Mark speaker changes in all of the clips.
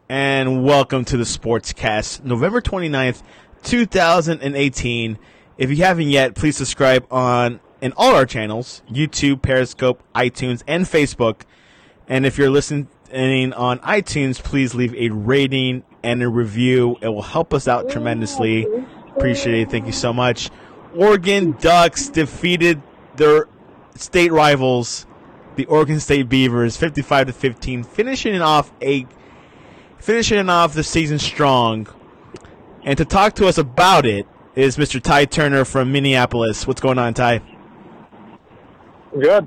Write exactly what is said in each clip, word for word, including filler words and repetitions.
Speaker 1: and welcome to the Sportscast, November twenty-ninth, twenty eighteen. If you haven't yet, please subscribe on in all our channels, YouTube, Periscope, iTunes, and Facebook. And if you're listening on iTunes, please leave a rating and a review. It will help us out tremendously. Appreciate it. Thank you so much. Oregon Ducks defeated their state rivals, the Oregon State Beavers, fifty-five to fifteen, finishing off a finishing off the season strong. And to talk to us about it is Mister Ty Turner from Minneapolis. What's going on, Ty?
Speaker 2: Good.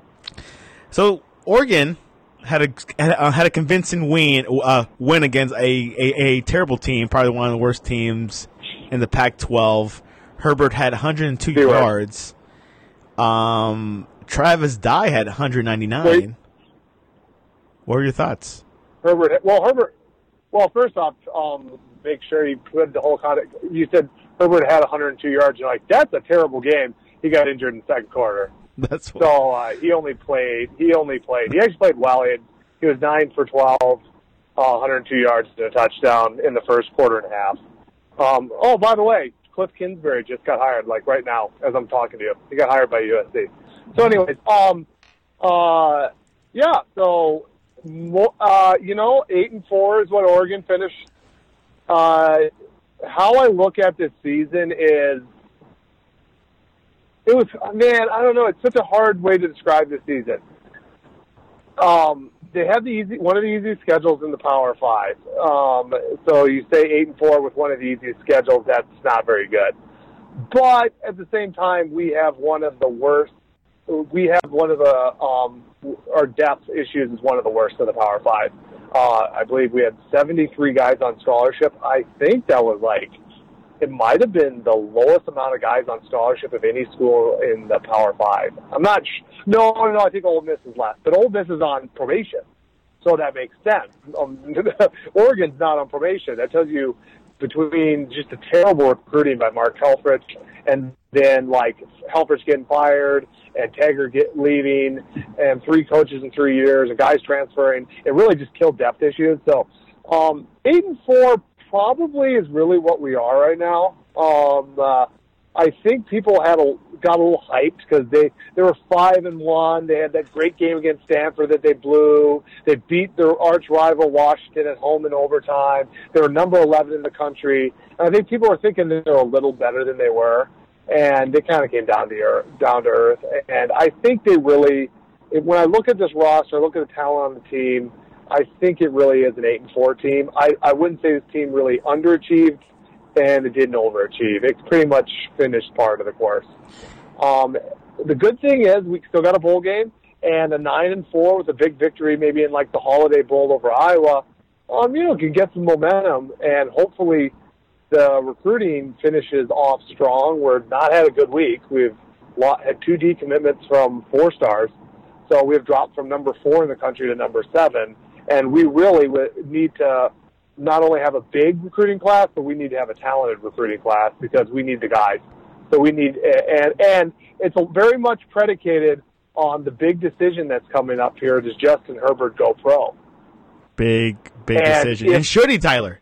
Speaker 1: So Oregon had a had a, had a convincing win uh, win against a, a, a terrible team, probably one of the worst teams in the Pac twelve. Herbert had one hundred two Zero. yards. Um, Travis Dye had one hundred ninety-nine. Wait. What are your thoughts?
Speaker 2: Herbert. Well, Herbert. Well, first off, um, make sure you put the whole context. You said Herbert had one hundred two yards. You're like, that's a terrible game. He got injured in the second quarter.
Speaker 1: That's what...
Speaker 2: So uh, he only played. He only played. He actually played well. He, had, he was nine for twelve, uh, one hundred two yards and a touchdown in the first quarter and a half. Um, oh, by the way, Cliff Kingsbury just got hired, like right now, as I'm talking to you. He got hired by U S C. So, anyways, um, uh, yeah. So, uh, you know, eight and four is what Oregon finished. Uh, how I look at this season is, it was man. I don't know. It's such a hard way to describe this season. Um, they had the easy, one of the easiest schedules in the Power Five. Um, so you say eight and four with one of the easiest schedules. That's not very good. But at the same time, we have one of the worst. We have one of the um, our depth issues is one of the worst of the Power Five. Uh, I believe we had seventy-three guys on scholarship. I think that was like it might have been the lowest amount of guys on scholarship of any school in the Power Five. I'm not. Sh- no, no, I think Ole Miss is less, but Ole Miss is on probation, so that makes sense. Um, Oregon's not on probation. That tells you between just a terrible recruiting by Mark Helfrich and then like Helfrich getting fired and Taggart get leaving and three coaches in three years and guys transferring, it really just killed depth issues. So um, eight and four probably is really what we are right now. Um, uh, I think people had a, got a little hyped because they, they were five and one. They had that great game against Stanford that they blew. They beat their arch rival Washington at home in overtime. They were number eleven in the country. And I think people were thinking that they were a little better than they were, and they kind of came down to earth, down to earth. And I think they really, when I look at this roster, I look at the talent on the team, I think it really is an eight and four team. I, I wouldn't say this team really underachieved, and it didn't overachieve. It's pretty much finished part of the course. Um, the good thing is we still got a bowl game, and a nine and four with a big victory, maybe in like the Holiday Bowl over Iowa. Um, you know, can get some momentum, and hopefully the recruiting finishes off strong. We've not had a good week. We've had two decommitments from four stars, so we've dropped from number four in the country to number seven. And we really need to not only have a big recruiting class, but we need to have a talented recruiting class because we need the guys. So we need, and and it's very much predicated on the big decision that's coming up here. Does Justin Herbert go pro?
Speaker 1: Big, big
Speaker 2: and
Speaker 1: decision.
Speaker 2: If,
Speaker 1: and should he, Tyler?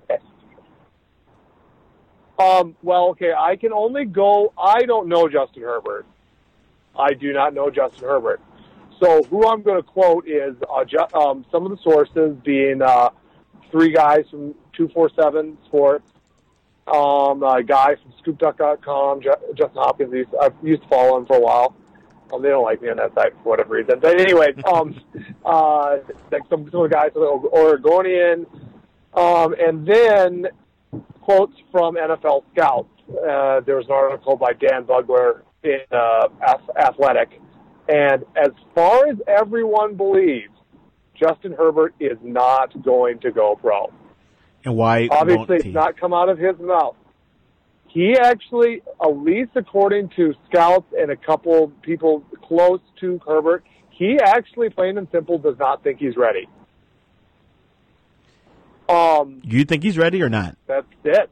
Speaker 2: Um. Well, okay, I can only go, I don't know Justin Herbert. I do not know Justin Herbert. So who I'm going to quote is uh, ju- um, some of the sources being uh, three guys from two forty-seven Sports, um, a guy from scoop duck dot com, J- Justin Hopkins. Used, I've used to follow him for a while. Um, they don't like me on that site for whatever reason. But anyway, um, uh, like some, some of the guys from the Oregonian, um, and then quotes from N F L scouts. Uh, there was an article by Dan Bugler in uh, Athletic. And as far as everyone believes, Justin Herbert is not going to go pro.
Speaker 1: And why
Speaker 2: Obviously,
Speaker 1: won't he?
Speaker 2: It's not come out of his mouth. He actually, at least according to scouts and a couple people close to Herbert, he actually, plain and simple, does not think he's ready. Um,
Speaker 1: you think he's ready or not?
Speaker 2: That's it.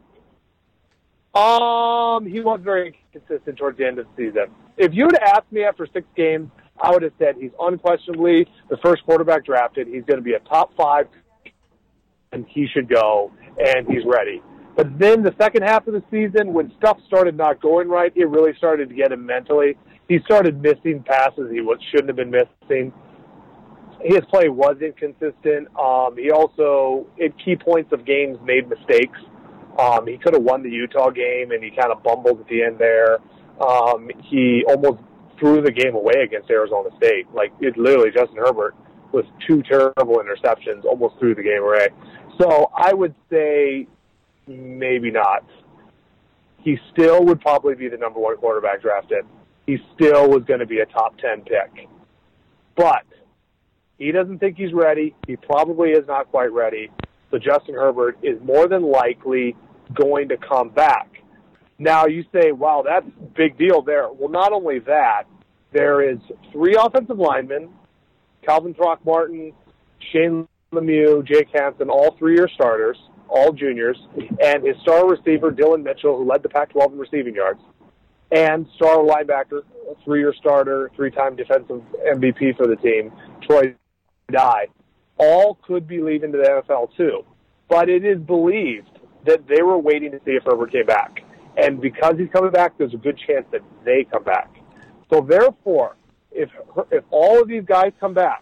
Speaker 2: Um, he was very consistent towards the end of the season. If you would have asked me after six games, I would have said he's unquestionably the first quarterback drafted. He's going to be a top five he should go, and he's ready. But then the second half of the season, when stuff started not going right, it really started to get him mentally. He started missing passes he was, shouldn't have been missing. His play was inconsistent. Um, he also, at key points of games, made mistakes. Um, he could have won the Utah game, and he kind of bumbled at the end there. Um, he almost threw the game away against Arizona State. Like, it literally, Justin Herbert with two terrible interceptions almost threw the game away. So I would say maybe not. He still would probably be the number one quarterback drafted. He still was going to be a top ten pick. But he doesn't think he's ready. He probably is not quite ready. So Justin Herbert is more than likely going to come back. Now you say, wow, that's a big deal there. Well, not only that, there is three offensive linemen, Calvin Throckmorton, Shane Lemieux, Jake Hansen, all three-year starters, all juniors, and his star receiver, Dylan Mitchell, who led the Pac twelve in receiving yards, and star linebacker, a three-year starter, three-time defensive M V P for the team, Troy Dye, all could be leaving to the N F L too. But it is believed that they were waiting to see if Herbert came back. And because he's coming back, there's a good chance that they come back. So therefore, if if all of these guys come back,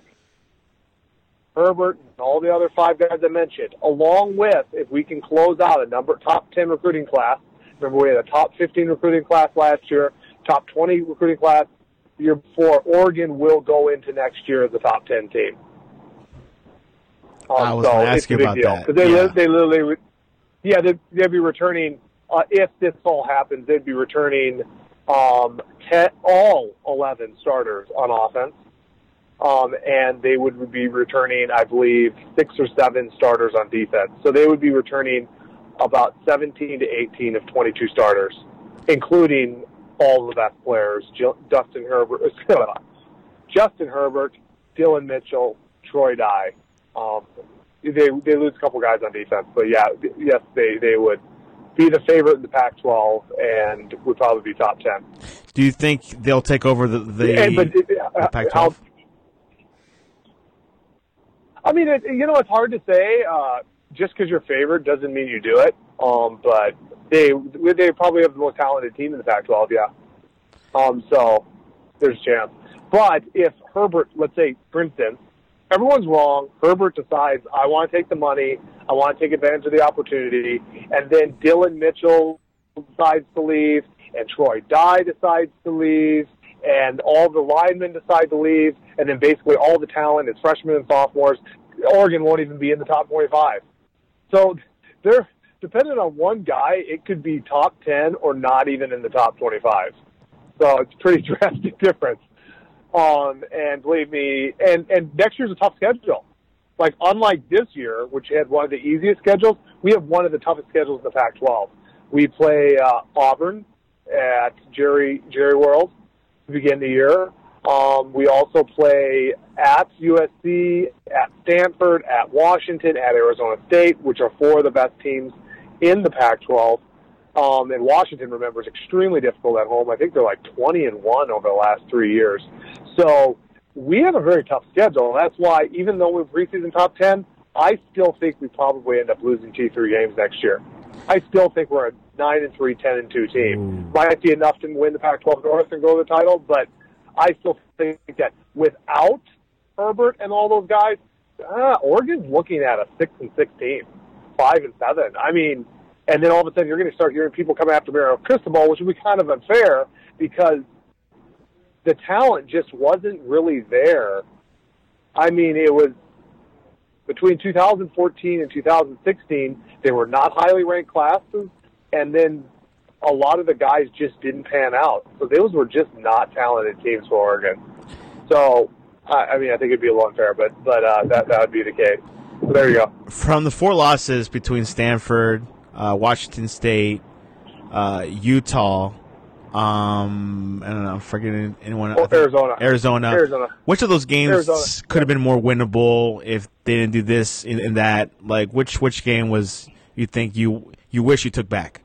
Speaker 2: Herbert and all the other five guys I mentioned, along with, if we can close out a number top ten recruiting class, remember we had a top fifteen recruiting class last year, top twenty recruiting class the year before, Oregon will go into next year as a top ten team. Um,
Speaker 1: I was
Speaker 2: so
Speaker 1: going to ask you about
Speaker 2: deal.
Speaker 1: that.
Speaker 2: They,
Speaker 1: yeah.
Speaker 2: they literally, yeah, they'd, they'd be returning, uh, if this all happens, they'd be returning um, ten, all eleven starters on offense. Um, and they would be returning, I believe, six or seven starters on defense. So they would be returning about seventeen to eighteen of twenty-two starters, including all the best players, Justin Herbert, Justin Herbert, Dylan Mitchell, Troy Dye. Um, they they lose a couple guys on defense, but yeah, yes, they, they would be the favorite in the Pac twelve and would probably be top ten.
Speaker 1: Do you think they'll take over the, the,
Speaker 2: and, but, uh,
Speaker 1: the Pac twelve?
Speaker 2: I mean, it, you know, it's hard to say. Uh, just because you're favored doesn't mean you do it. Um, but they they probably have the most talented team in the Pac twelve, yeah. Um, so there's a chance. But if Herbert, let's say, for instance, everyone's wrong. Herbert decides, I want to take the money, I want to take advantage of the opportunity, and then Dylan Mitchell decides to leave, and Troy Dye decides to leave, and all the linemen decide to leave, and then basically all the talent is freshmen and sophomores. Oregon won't even be in the top twenty-five. So they're depending on one guy, it could be top ten or not even in the top twenty-five. So it's a pretty drastic difference. Um, and believe me, and, and next year's a tough schedule. Like, unlike this year, which had one of the easiest schedules, we have one of the toughest schedules in the Pac twelve. We play uh, Auburn at Jerry Jerry World to begin the year. Um, we also play at U S C, at Stanford, at Washington, at Arizona State, which are four of the best teams in the Pac twelve. Um, and Washington, remember, is extremely difficult at home. I think they're like twenty and one over the last three years. So we have a very tough schedule. That's why, even though we're preseason top ten, I still think we probably end up losing two, three games next year. I still think we're a nine and three, ten and two team.
Speaker 1: Ooh.
Speaker 2: Might be enough to win the Pac twelve North and go to the title, but I still think that without Herbert and all those guys, uh, Oregon's looking at a six and six team, five and seven. I mean, and then all of a sudden you're going to start hearing people come after Mario Cristobal, which would be kind of unfair because the talent just wasn't really there. I mean, it was between two thousand fourteen and two thousand sixteen, they were not highly ranked classes, and then a lot of the guys just didn't pan out. So those were just not talented teams for Oregon. So, I, I mean, I think it'd be a little unfair, but, but uh, that, that would be the case. So there you go.
Speaker 1: From the four losses between Stanford, uh, Washington State, uh, Utah, um, I don't know, I'm forgetting anyone.
Speaker 2: Oh, Arizona.
Speaker 1: Arizona.
Speaker 2: Arizona.
Speaker 1: Which of those games
Speaker 2: Arizona.
Speaker 1: could have been more winnable if they didn't do this and, and that? Like, which which game was you think you you wish you took back?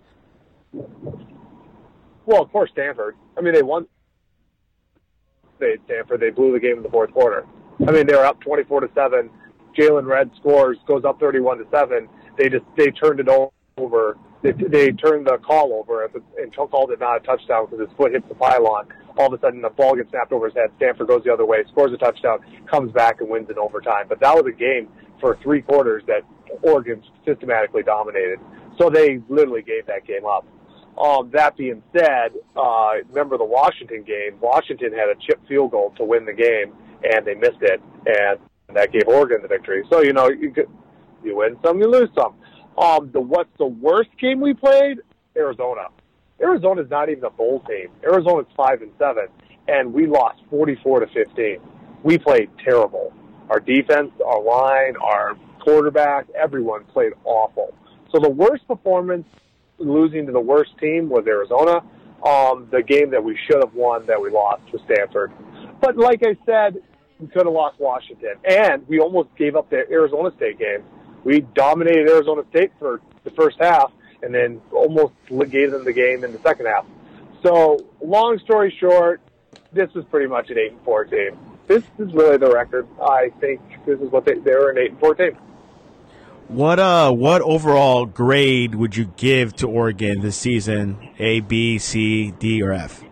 Speaker 2: Well, of course, Stanford. I mean, they won. They Stanford. They blew the game in the fourth quarter. I mean, they were up twenty-four to seven Jalen Red scores, goes up thirty-one to seven. They just they turned it over. They, they turned the call over and called it not a touchdown because his foot hits the pylon. All of a sudden, the ball gets snapped over his head. Stanford goes the other way, scores a touchdown, comes back and wins in overtime. But that was a game for three quarters that Oregon systematically dominated. So they literally gave that game up. Um, that being said, uh, remember the Washington game? Washington had a chip field goal to win the game, and they missed it, and that gave Oregon the victory. So, you know, you, could, you win some, you lose some. Um, the what's the worst game we played? Arizona. Arizona's not even a bowl team. Arizona's five and seven, and we lost forty-four to fifteen. We played terrible. Our defense, our line, our quarterback, everyone played awful. So the worst performance, losing to the worst team, was Arizona. Um, the game that we should have won that we lost was Stanford. But like I said, we could have lost Washington, and we almost gave up the Arizona State game. We dominated Arizona State for the first half and then almost gave them the game in the second half. So, long story short, this was pretty much an eight and four team. This is really the record. I think this is what they, they were an eight and four team.
Speaker 1: What uh what overall grade would you give to Oregon this season? A, B, C, D, or F?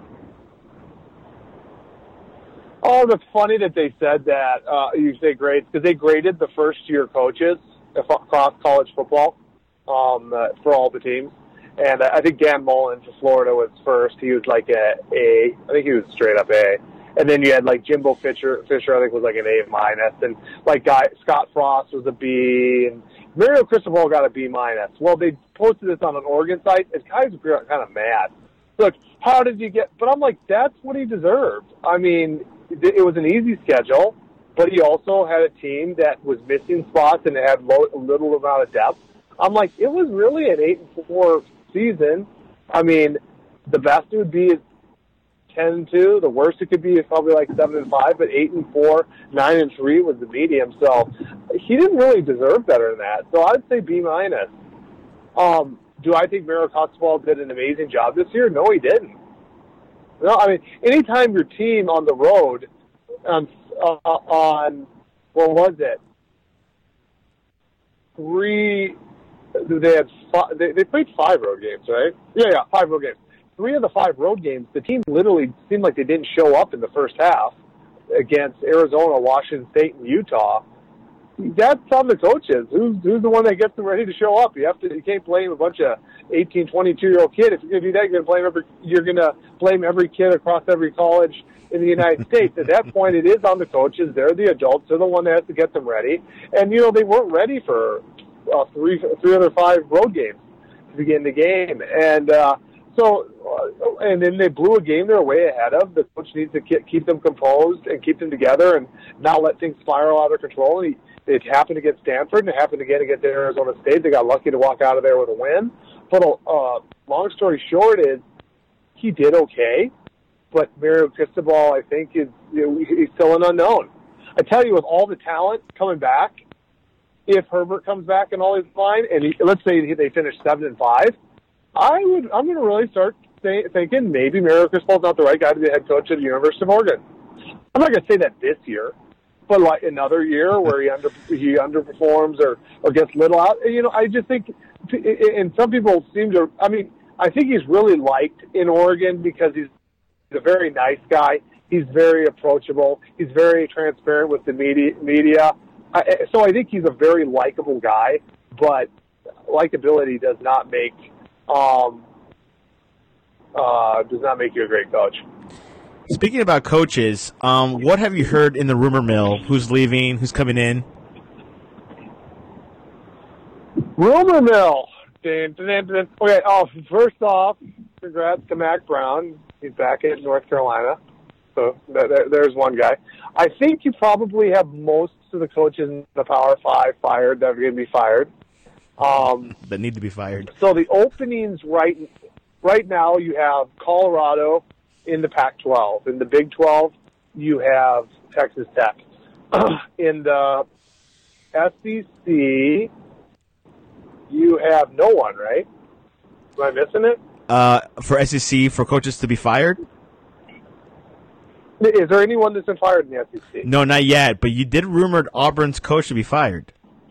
Speaker 2: Oh, it's funny that they said that. Uh, you say grades because they graded the first-year coaches across college football um, uh, for all the teams. And uh, I think Dan Mullen for Florida was first. He was like a A. I think he was straight up A. And then you had like Jimbo Fisher. Fisher I think was like an A minus, and like guy Scott Frost was a B, and Mario Cristobal got a B minus. Well, they posted this on an Oregon site, and guys were kind of mad. Look, how did you get? But I'm like, that's what he deserved. I mean, it was an easy schedule, but he also had a team that was missing spots and had low, little amount of depth. I'm like, it was really an eight and four season. I mean, the best it would be is ten and two. The worst it could be is probably like seven and five. But eight and four, nine and three was the medium. So he didn't really deserve better than that. So I'd say B minus. Um, do I think Mario Cristobal did an amazing job this year? No, he didn't. No, I mean, anytime your team on the road on, uh, on what was it? Three, they had five, they, they played five road games, right? Yeah, yeah, five road games. Three of the five road games, the team literally seemed like they didn't show up in the first half against Arizona, Washington State, and Utah. That's on the coaches. Who's who's the one that gets them ready to show up? You have to. You can't blame a bunch of eighteen, twenty-two-year-old kid. If you're going to do that, you're going to blame every. You're going to blame every kid across every college in the United States. At that point, it is on the coaches. They're the adults. They're the one that has to get them ready. And you know they weren't ready for uh, three, three other five road games to begin the game. And uh, so, uh, and then they blew a game they're way ahead of. The coach needs to keep them composed and keep them together and not let things spiral out of control. And he, It happened against Stanford, and it happened again against Arizona State. They got lucky to walk out of there with a win. But uh, long story short is he did okay, but Mario Cristobal, I think, is you know, he's still an unknown. I tell you, with all the talent coming back, if Herbert comes back and all is fine, and he, let's say they finish seven and five, I would I'm going to really start th- thinking maybe Mario Cristobal's not the right guy to be the head coach at the University of Oregon. I'm not going to say that this year. But like another year where he under he underperforms or, or gets little out, you know, I just think, and some people seem to. I mean, I think he's really liked in Oregon because he's a very nice guy. He's very approachable. He's very transparent with the media. Media. I, so I think he's a very likable guy. But likability does not make um, uh, does not make you a great coach.
Speaker 1: Speaking about coaches, um, what have you heard in the rumor mill? Who's leaving? Who's coming in?
Speaker 2: Rumor mill. Dun, dun, dun. Okay. Oh, first off, congrats to Mac Brown. He's back in North Carolina. So there, there's one guy. I think you probably have most of the coaches in the Power Five fired that are going to be fired. Um,
Speaker 1: that need to be fired.
Speaker 2: So the openings right right now, you have Colorado in the Pac twelve. In the Big twelve, you have Texas Tech. In the S E C, you have no one, right? Am I missing it?
Speaker 1: Uh, for S E C, for coaches to be fired?
Speaker 2: Is there anyone that's been fired in the S E C?
Speaker 1: No, not yet. But you did rumored Auburn's coach to be fired.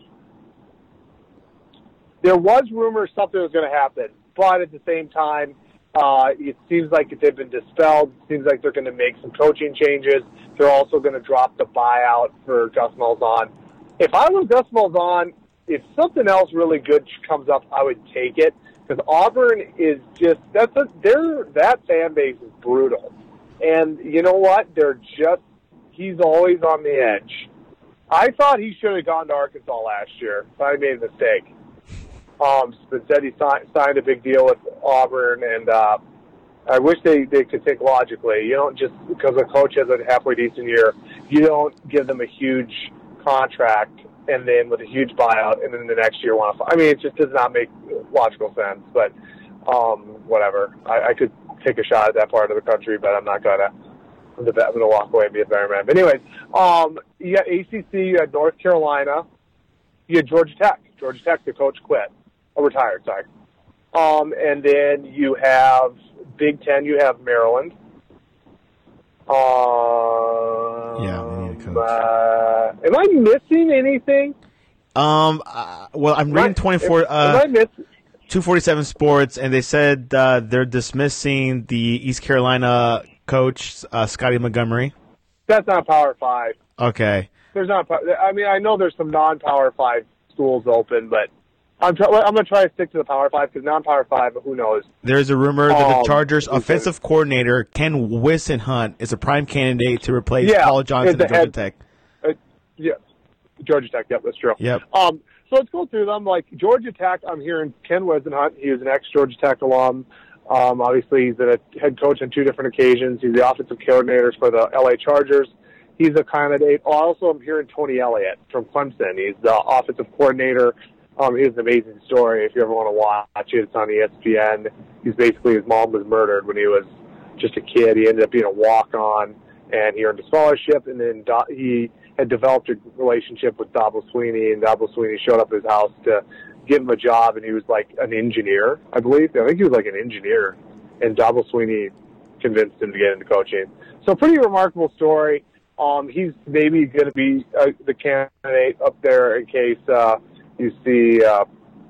Speaker 2: There was rumors something was going to happen, but at the same time, uh, it seems like they've been dispelled. It seems like they're going to make some coaching changes. They're also going to drop the buyout for Gus Malzahn. If I was Gus Malzahn, if something else really good comes up, I would take it, because Auburn is just that's a, they're, that fan base is brutal, and you know what? They're just he's always on the edge. I thought he should have gone to Arkansas last year, but I made a mistake. Um, but said he signed, signed a big deal with Auburn, and uh, I wish they, they could think logically. You don't just because a coach has a halfway decent year, you don't give them a huge contract and then with a huge buyout, and then the next year want to. I mean, it just does not make logical sense. But um, whatever, I, I could take a shot at that part of the country, but I'm not gonna. I'm going to walk away and be a better man. But anyways, um, you got A C C, you had North Carolina, you had Georgia Tech. Georgia Tech, the coach quit. Oh, retired, sorry. Um, and then you have Big Ten, you have Maryland. Um,
Speaker 1: Yeah, we need a coach.
Speaker 2: Uh, am I missing anything?
Speaker 1: Um, uh, well, I'm reading twenty-four,
Speaker 2: Am,
Speaker 1: uh,
Speaker 2: am I missing?
Speaker 1: two forty-seven Sports, and they said uh, they're dismissing the East Carolina coach, uh, Scotty Montgomery.
Speaker 2: That's not Power Five.
Speaker 1: Okay.
Speaker 2: There's not. I mean, I know there's some non-Power Five schools open, but I'm, try, I'm going to try to stick to the Power Five because non-Power Five, who knows?
Speaker 1: There's a rumor that the
Speaker 2: Um,
Speaker 1: Chargers' offensive coordinator, Ken Whisenhunt, is a prime candidate to replace
Speaker 2: Yeah,
Speaker 1: Paul Johnson
Speaker 2: is the
Speaker 1: at Georgia
Speaker 2: head-
Speaker 1: Tech.
Speaker 2: Uh, yeah, Georgia Tech. Yep, that's true.
Speaker 1: Yep.
Speaker 2: Um, so let's go through them. Like Georgia Tech, I'm hearing Ken Whisenhunt. He was an ex-Georgia Tech alum. Um, obviously, he's a head coach on two different occasions. He's the offensive coordinator for the L A Chargers. He's a candidate. Also, I'm hearing Tony Elliott from Clemson. He's the offensive coordinator. Um, he has an amazing story. If you ever want to watch it, it's on E S P N. He's basically, his mom was murdered when he was just a kid. He ended up being a walk-on, and he earned a scholarship, and then Do- he had developed a relationship with Dabo Sweeney, and Dabo Sweeney showed up at his house to give him a job, and he was like an engineer, I believe. I think he was like an engineer, and Dabo Sweeney convinced him to get into coaching. So pretty remarkable story. Um, he's maybe going to be uh, the candidate up there in case uh, you see uh,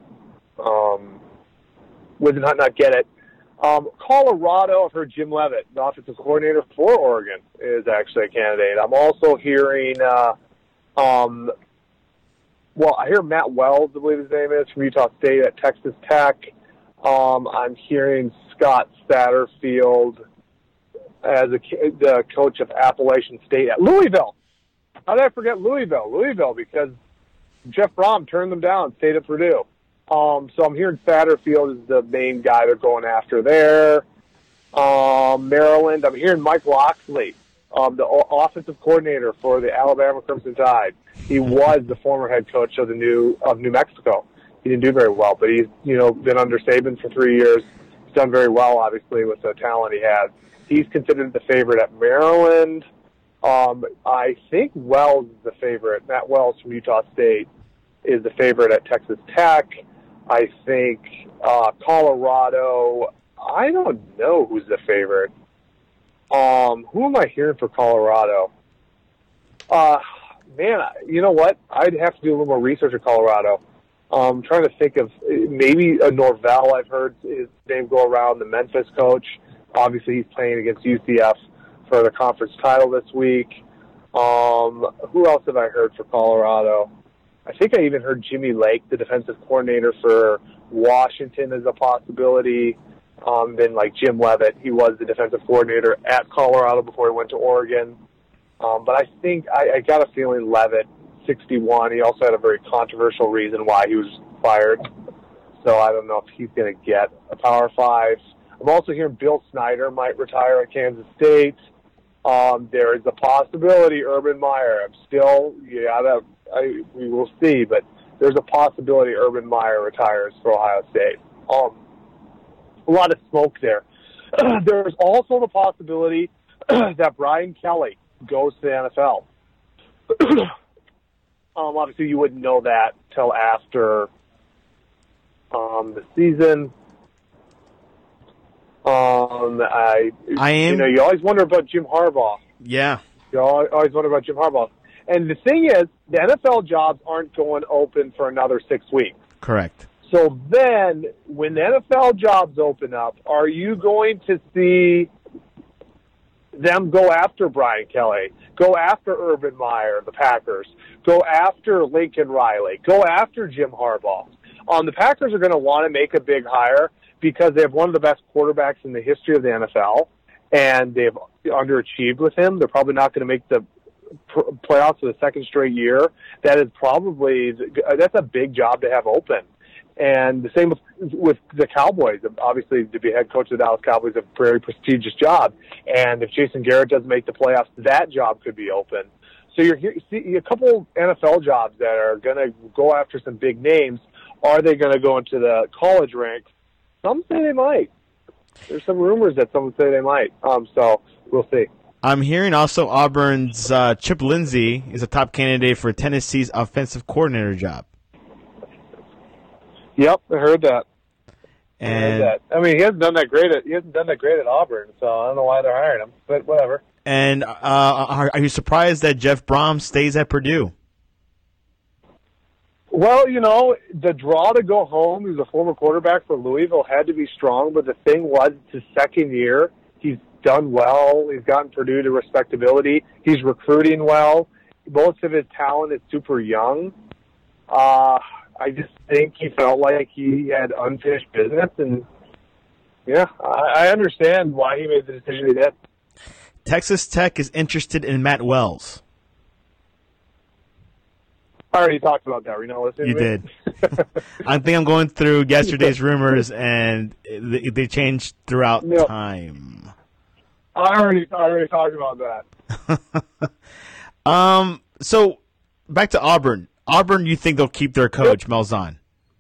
Speaker 2: um, Whisenhunt not get it. Um, Colorado, I've heard Jim Leavitt, the offensive coordinator for Oregon, is actually a candidate. I'm also hearing, uh, um, well, I hear Matt Wells, I believe his name is, from Utah State at Texas Tech. Um, I'm hearing Scott Satterfield as a, the coach of Appalachian State at Louisville. How did I forget Louisville? Louisville, because Jeff Brom turned them down, stayed at Purdue. Um, so I'm hearing Satterfield is the main guy they're going after there. Um, Maryland, I'm hearing Mike Loxley, um, the o- offensive coordinator for the Alabama Crimson Tide. He was the former head coach of the new of New Mexico. He didn't do very well, but he's you know been under Saban for three years. He's done very well, obviously, with the talent he has. He's considered the favorite at Maryland. Um, I think Wells is the favorite. Matt Wells from Utah State is the favorite at Texas Tech. I think uh, Colorado, I don't know who's the favorite. Um, who am I hearing for Colorado? Uh, man, you know what? I'd have to do a little more research at Colorado. I'm trying to think of maybe a Norvell. I've heard his name go around, the Memphis coach. Obviously, he's playing against U C F for the conference title this week. Um, who else have I heard for Colorado? I think I even heard Jimmy Lake, the defensive coordinator for Washington, as a possibility. Um, then, like Jim Leavitt, he was the defensive coordinator at Colorado before he went to Oregon. Um, but I think I, I got a feeling Leavitt, sixty-one. He also had a very controversial reason why he was fired. So I don't know if he's going to get a Power Five. I'm also hearing Bill Snyder might retire at Kansas State. Um, there is a possibility Urban Meyer. I'm still, yeah, that, I, we will see, but there's a possibility Urban Meyer retires for Ohio State. Um, a lot of smoke there. There's also the possibility that Brian Kelly goes to the N F L. um, obviously, you wouldn't know that till after um, the season. Um, Um, I,
Speaker 1: I am.
Speaker 2: You know, you always wonder about Jim Harbaugh.
Speaker 1: Yeah.
Speaker 2: You always wonder about Jim Harbaugh. And the thing is, the N F L jobs aren't going open for another six weeks.
Speaker 1: Correct.
Speaker 2: So then, when the N F L jobs open up, are you going to see them go after Brian Kelly, go after Urban Meyer, the Packers, go after Lincoln Riley, go after Jim Harbaugh? Um, the Packers are going to want to make a big hire because they have one of the best quarterbacks in the history of the N F L, and they've underachieved with him. They're probably not going to make the playoffs for the second straight year. That is probably that's a big job to have open. And the same with, with the Cowboys. Obviously, to be head coach of the Dallas Cowboys is a very prestigious job. And if Jason Garrett doesn't make the playoffs, that job could be open. So you're here, see a couple N F L jobs that are going to go after some big names. Are they going to go into the college ranks? Some say they might. There's some rumors that some say they might. Um, so we'll see.
Speaker 1: I'm hearing also Auburn's uh, Chip Lindsey is a top candidate for Tennessee's offensive coordinator job.
Speaker 2: Yep, I heard that.
Speaker 1: And
Speaker 2: I heard that. I mean, he hasn't done that great at he hasn't done that great at Auburn, so I don't know why they're hiring him. But whatever.
Speaker 1: And uh, are, are you surprised that Jeff Brom stays at Purdue?
Speaker 2: Well, you know, the draw to go home. He was a former quarterback for Louisville, had to be strong. But the thing was, it's his second year. He's done well. He's gotten Purdue to respectability. He's recruiting well. Most of his talent is super young. Uh, I just think he felt like he had unfinished business, and yeah, I, I understand why he made the decision he did.
Speaker 1: Texas Tech is interested in Matt Wells.
Speaker 2: I already talked about that. Were you not listening
Speaker 1: You
Speaker 2: to me?
Speaker 1: did. I think I'm going through yesterday's rumors, and they, they changed throughout
Speaker 2: Yep.
Speaker 1: time.
Speaker 2: I already, I already talked about that.
Speaker 1: um. So back to Auburn. Auburn, you think they'll keep their coach, yep. Malzahn?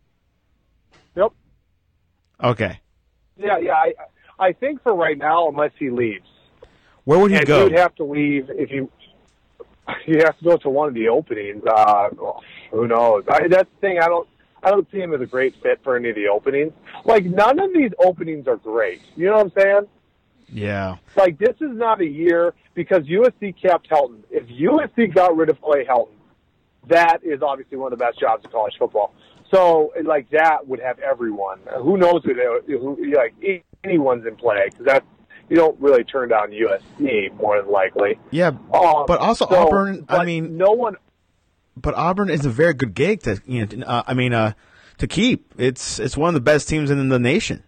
Speaker 2: Yep.
Speaker 1: Okay.
Speaker 2: Yeah, yeah. I, I think for right now, unless he leaves.
Speaker 1: Where would he
Speaker 2: and
Speaker 1: go?
Speaker 2: He would have to leave if he. He has to go to one of the openings. Uh, who knows? I, that's the thing. I don't. I don't see him as a great fit for any of the openings. Like, none of these openings are great. You know what I'm saying?
Speaker 1: Yeah.
Speaker 2: Like, this is not a year because U S C kept Helton. If U S C got rid of Clay Helton, that is obviously one of the best jobs in college football. So, like, that would have everyone. Who knows who, they, who like, anyone's in play, because that's, you don't really turn down U S C more than likely.
Speaker 1: Yeah,
Speaker 2: um,
Speaker 1: but also
Speaker 2: so,
Speaker 1: Auburn, I mean,
Speaker 2: no one.
Speaker 1: But Auburn is a very good gig to, you know, uh, I mean, uh, to keep. It's it's one of the best teams in the nation.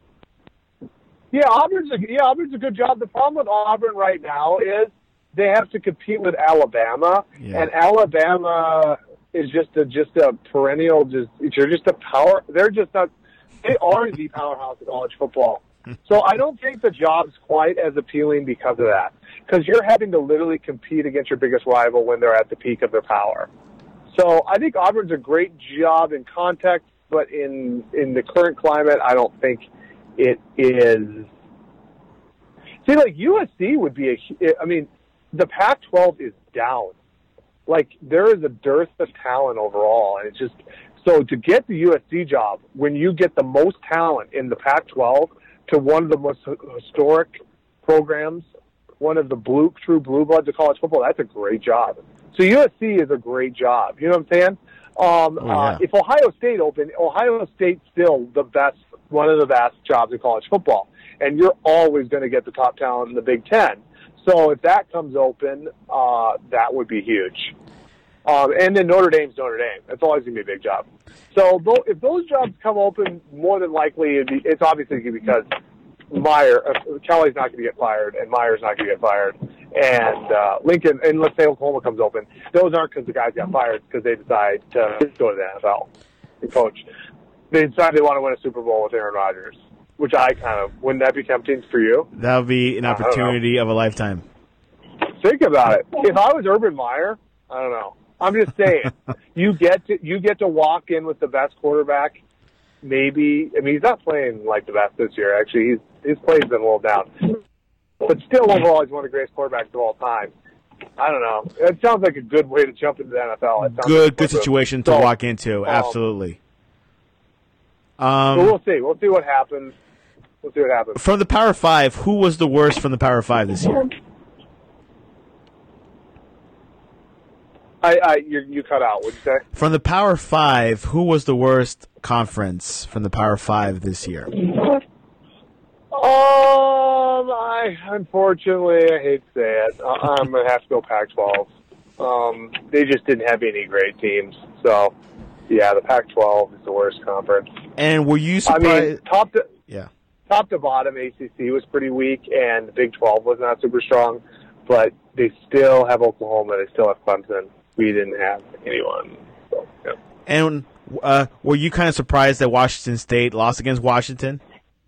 Speaker 2: Yeah, Auburn's a, yeah, Auburn's a good job. The problem with Auburn right now is they have to compete with Alabama,
Speaker 1: yeah.
Speaker 2: and Alabama is just a just a perennial. Just you're just a power. They're just not. They are the powerhouse of college football. So I don't think the job's quite as appealing because of that. Because you're having to literally compete against your biggest rival when they're at the peak of their power. So I think Auburn's a great job in context, but in in the current climate, I don't think it is. See, like U S C would be a. I mean, the Pac twelve is down. Like, there is a dearth of talent overall, and it's just so to get the U S C job when you get the most talent in the Pac twelve to one of the most historic programs, one of the blue true blue bloods of college football. That's a great job. So U S C is a great job. You know what I'm saying? Um,
Speaker 1: oh, yeah.
Speaker 2: uh, if Ohio State opened, Ohio State's still the best, one of the best jobs in college football, and you're always going to get the top talent in the Big Ten. So if that comes open, uh, that would be huge. Um, and then Notre Dame's Notre Dame. That's always going to be a big job. So if those jobs come open, more than likely it'd be, it's obviously because Meyer, uh, Kelly's not going to get fired, and Meyer's not going to get fired, and uh, Lincoln, and let's say Oklahoma comes open. Those aren't because the guys got fired, because they decide to go to the N F L and coach. They decide they want to win a Super Bowl with Aaron Rodgers, which I kind of, wouldn't that be tempting for you?
Speaker 1: That would be an opportunity of a lifetime.
Speaker 2: Think about it. If I was Urban Meyer, I don't know. I'm just saying, you get to you get to walk in with the best quarterback. Maybe I mean he's not playing like the best this year. Actually, he's his play's been a little down, but still overall he's one of the greatest quarterbacks of all time. I don't know. It sounds like a good way to jump into the N F L. It sounds
Speaker 1: good,
Speaker 2: like
Speaker 1: good situation to
Speaker 2: so,
Speaker 1: walk into.
Speaker 2: Um,
Speaker 1: Absolutely. Um,
Speaker 2: but we'll see. We'll see what happens. We'll see what happens.
Speaker 1: From the Power Five, who was the worst from the Power Five this year?
Speaker 2: I, I you, you cut out. What'd you say?
Speaker 1: From the Power Five, who was the worst conference from the Power Five this year?
Speaker 2: Um, I unfortunately I hate to say it. I, I'm gonna have to go Pac twelve. Um, they just didn't have any great teams, so yeah, the Pac twelve is the worst conference.
Speaker 1: And were you surprised?
Speaker 2: I mean, top to
Speaker 1: yeah,
Speaker 2: top to bottom, A C C was pretty weak, and the Big twelve was not super strong. But they still have Oklahoma. They still have Clemson. We didn't have anyone. So, yeah.
Speaker 1: And uh, were you kind of surprised that Washington State lost against Washington?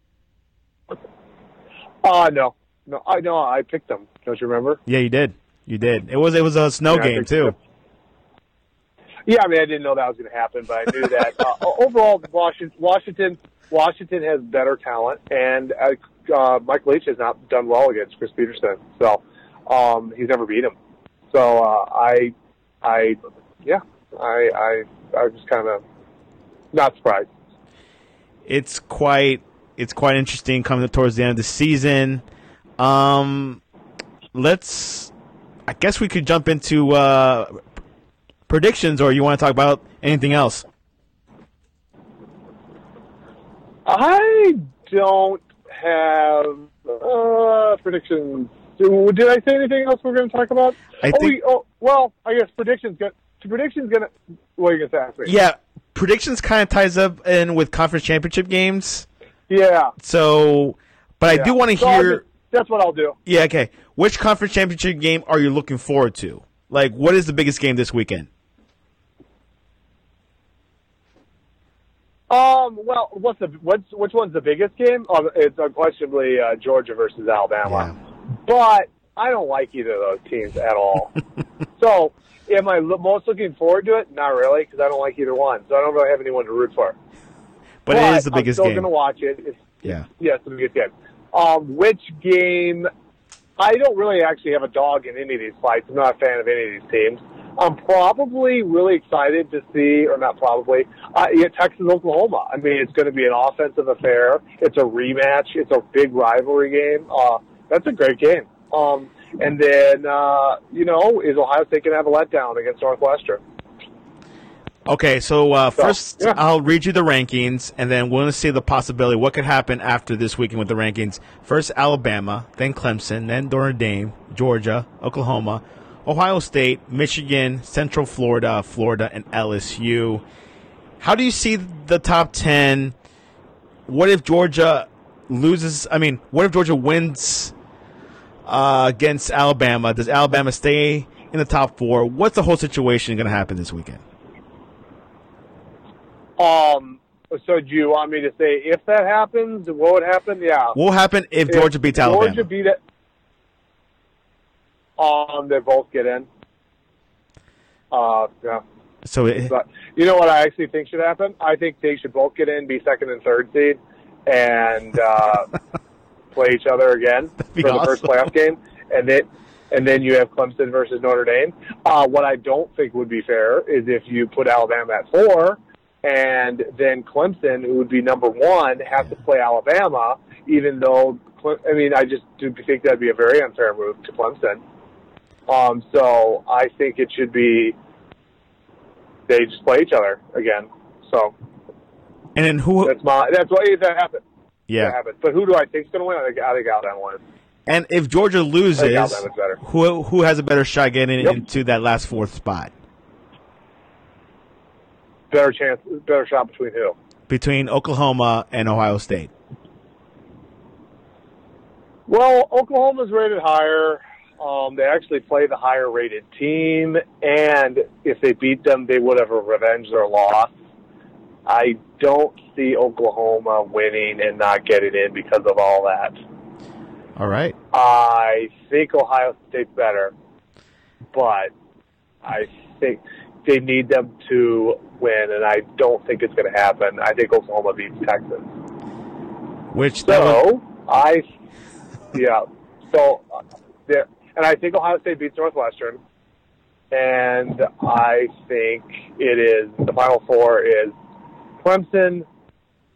Speaker 2: Uh, no. No, I no, I picked them. Don't you remember?
Speaker 1: Yeah, you did. You did. It was it was a snow
Speaker 2: yeah,
Speaker 1: game too.
Speaker 2: Yeah, I mean, I didn't know that was going to happen, but I knew that. uh, overall, Washington, Washington, Washington has better talent, and uh, uh, Mike Leach has not done well against Chris Peterson, so um, he's never beat him. So uh, I, I, yeah, I, I, I was kind of not surprised.
Speaker 1: It's quite it's quite interesting coming towards the end of the season. Um, let's. I guess we could jump into uh, predictions, or you want to talk about anything else?
Speaker 2: I don't have uh, predictions. Did I say anything else we're going to talk about?
Speaker 1: I
Speaker 2: oh,
Speaker 1: think.
Speaker 2: we, oh, well, I guess predictions. Go, predictions going to. What are you going to ask me?
Speaker 1: Yeah, predictions kind of ties up in with conference championship games.
Speaker 2: Yeah.
Speaker 1: So, but
Speaker 2: yeah.
Speaker 1: I do want to
Speaker 2: so
Speaker 1: hear.
Speaker 2: Just, that's what I'll do.
Speaker 1: Yeah. Okay. Which conference championship game are you looking forward to? Like, what is the biggest game this weekend?
Speaker 2: Um. Well, what's the what's which one's the biggest game? Oh, it's unquestionably uh, Georgia versus Alabama.
Speaker 1: Yeah.
Speaker 2: But I don't like either of those teams at all. So, am I lo- most looking forward to it? Not really, because I don't like either one. So I don't really have anyone to root for.
Speaker 1: But,
Speaker 2: but
Speaker 1: it is the biggest
Speaker 2: I'm still
Speaker 1: game.
Speaker 2: going to watch it. It's,
Speaker 1: Yeah.
Speaker 2: Yeah, it's the biggest game. Um, which game? I don't really actually have a dog in any of these fights. I'm not a fan of any of these teams. I'm probably really excited to see, or not probably, uh, yeah, Texas, Oklahoma. I mean, it's going to be an offensive affair. It's a rematch. It's a big rivalry game. Uh, that's a great game. Um, and then, uh, you know, is Ohio State going to have a letdown against Northwestern?
Speaker 1: Okay, so uh, first
Speaker 2: so, yeah.
Speaker 1: I'll read you the rankings, and then we'll see the possibility what could happen after this weekend with the rankings. First Alabama, then Clemson, then Notre Dame, Georgia, Oklahoma, Ohio State, Michigan, Central Florida, Florida, and L S U. How do you see the top ten? What if Georgia loses? I mean, what if Georgia wins uh, against Alabama? Does Alabama stay in the top four? What's the whole situation going to happen this weekend?
Speaker 2: Um. So, do you want me to say if that happens, what would happen? Yeah.
Speaker 1: What will happen if,
Speaker 2: if
Speaker 1: Georgia beats
Speaker 2: Georgia
Speaker 1: Alabama?
Speaker 2: Georgia beat it. Um, they both get in. Uh, yeah.
Speaker 1: So, it,
Speaker 2: but you know what I actually think should happen? I think they should both get in, be second and third seed, and uh, play each other again for the
Speaker 1: awesome.
Speaker 2: first playoff game, and then and then you have Clemson versus Notre Dame. Uh, what I don't think would be fair is if you put Alabama at four, and then Clemson, who would be number one, have to play Alabama, even though I mean I just do think that'd be a very unfair move to Clemson. Um, so I think it should be they just play each other again. So,
Speaker 1: and then who?
Speaker 2: That's my. That's why if that happens.
Speaker 1: Yeah.
Speaker 2: That happens. But who do I think's going to win? I think, I think Alabama wins.
Speaker 1: And if Georgia loses,
Speaker 2: better.
Speaker 1: who who has a better shot getting
Speaker 2: Yep.
Speaker 1: into that last fourth spot?
Speaker 2: Better chance, better shot between who?
Speaker 1: Between Oklahoma and Ohio State.
Speaker 2: Well, Oklahoma's rated higher. Um, they actually play the higher-rated team, and if they beat them, they would have revenged their loss. I don't see Oklahoma winning and not getting in because of all that.
Speaker 1: All right.
Speaker 2: I think Ohio State's better, but I think they need them to win, and I don't think it's going to happen. I think Oklahoma beats Texas.
Speaker 1: Which that
Speaker 2: So,
Speaker 1: would...
Speaker 2: I, yeah, so uh, there. And I think Ohio State beats Northwestern. And I think it is, the Final Four is Clemson,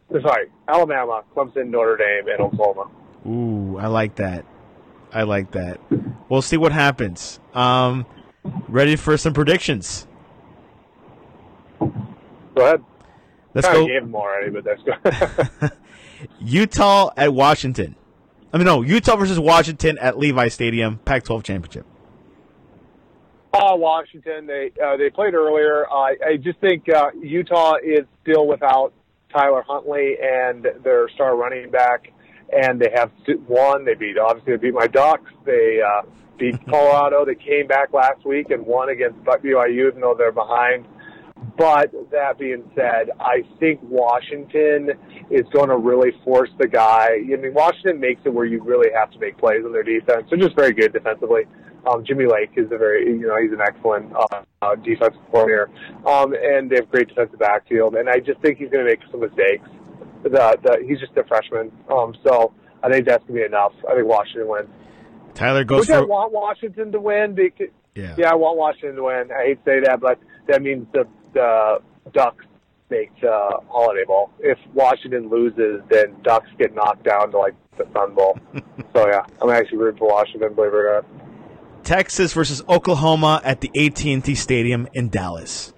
Speaker 2: Sorry, Alabama, Clemson, Notre Dame, and Oklahoma.
Speaker 1: Ooh, I like that. I like that. We'll see what happens. Um, ready for some predictions?
Speaker 2: Go ahead.
Speaker 1: Let's
Speaker 2: kind
Speaker 1: go.
Speaker 2: of gave them already, but that's good.
Speaker 1: Utah at Washington. I mean, no, Utah versus Washington at Levi Stadium, Pac twelve championship.
Speaker 2: Uh, Washington, they uh, they played earlier. Uh, I just think uh, Utah is still without Tyler Huntley and their star running back, and they have won. They beat, obviously, they beat my Ducks. They uh, beat Colorado. They came back last week and won against B Y U, even though they're behind. But that being said, I think Washington is going to really force the guy. I mean, Washington makes it where you really have to make plays on their defense. They're just very good defensively. Um, Jimmy Lake is a very, you know, he's an excellent uh, uh, defensive coordinator, um, and they have great defensive backfield. And I just think he's going to make some mistakes. The, the, he's just a freshman, um, so I think that's going to be enough. I think Washington wins.
Speaker 1: Tyler goes
Speaker 2: Which
Speaker 1: for.
Speaker 2: I want Washington to win. Because,
Speaker 1: yeah.
Speaker 2: yeah, I want Washington to win. I hate to say that, but that means the the Ducks make the Holiday Bowl. If Washington loses, then Ducks get knocked down to like the Sun Bowl. So yeah, I'm actually rooting for Washington. Believe it or not.
Speaker 1: Texas versus Oklahoma at the A T and T Stadium in Dallas.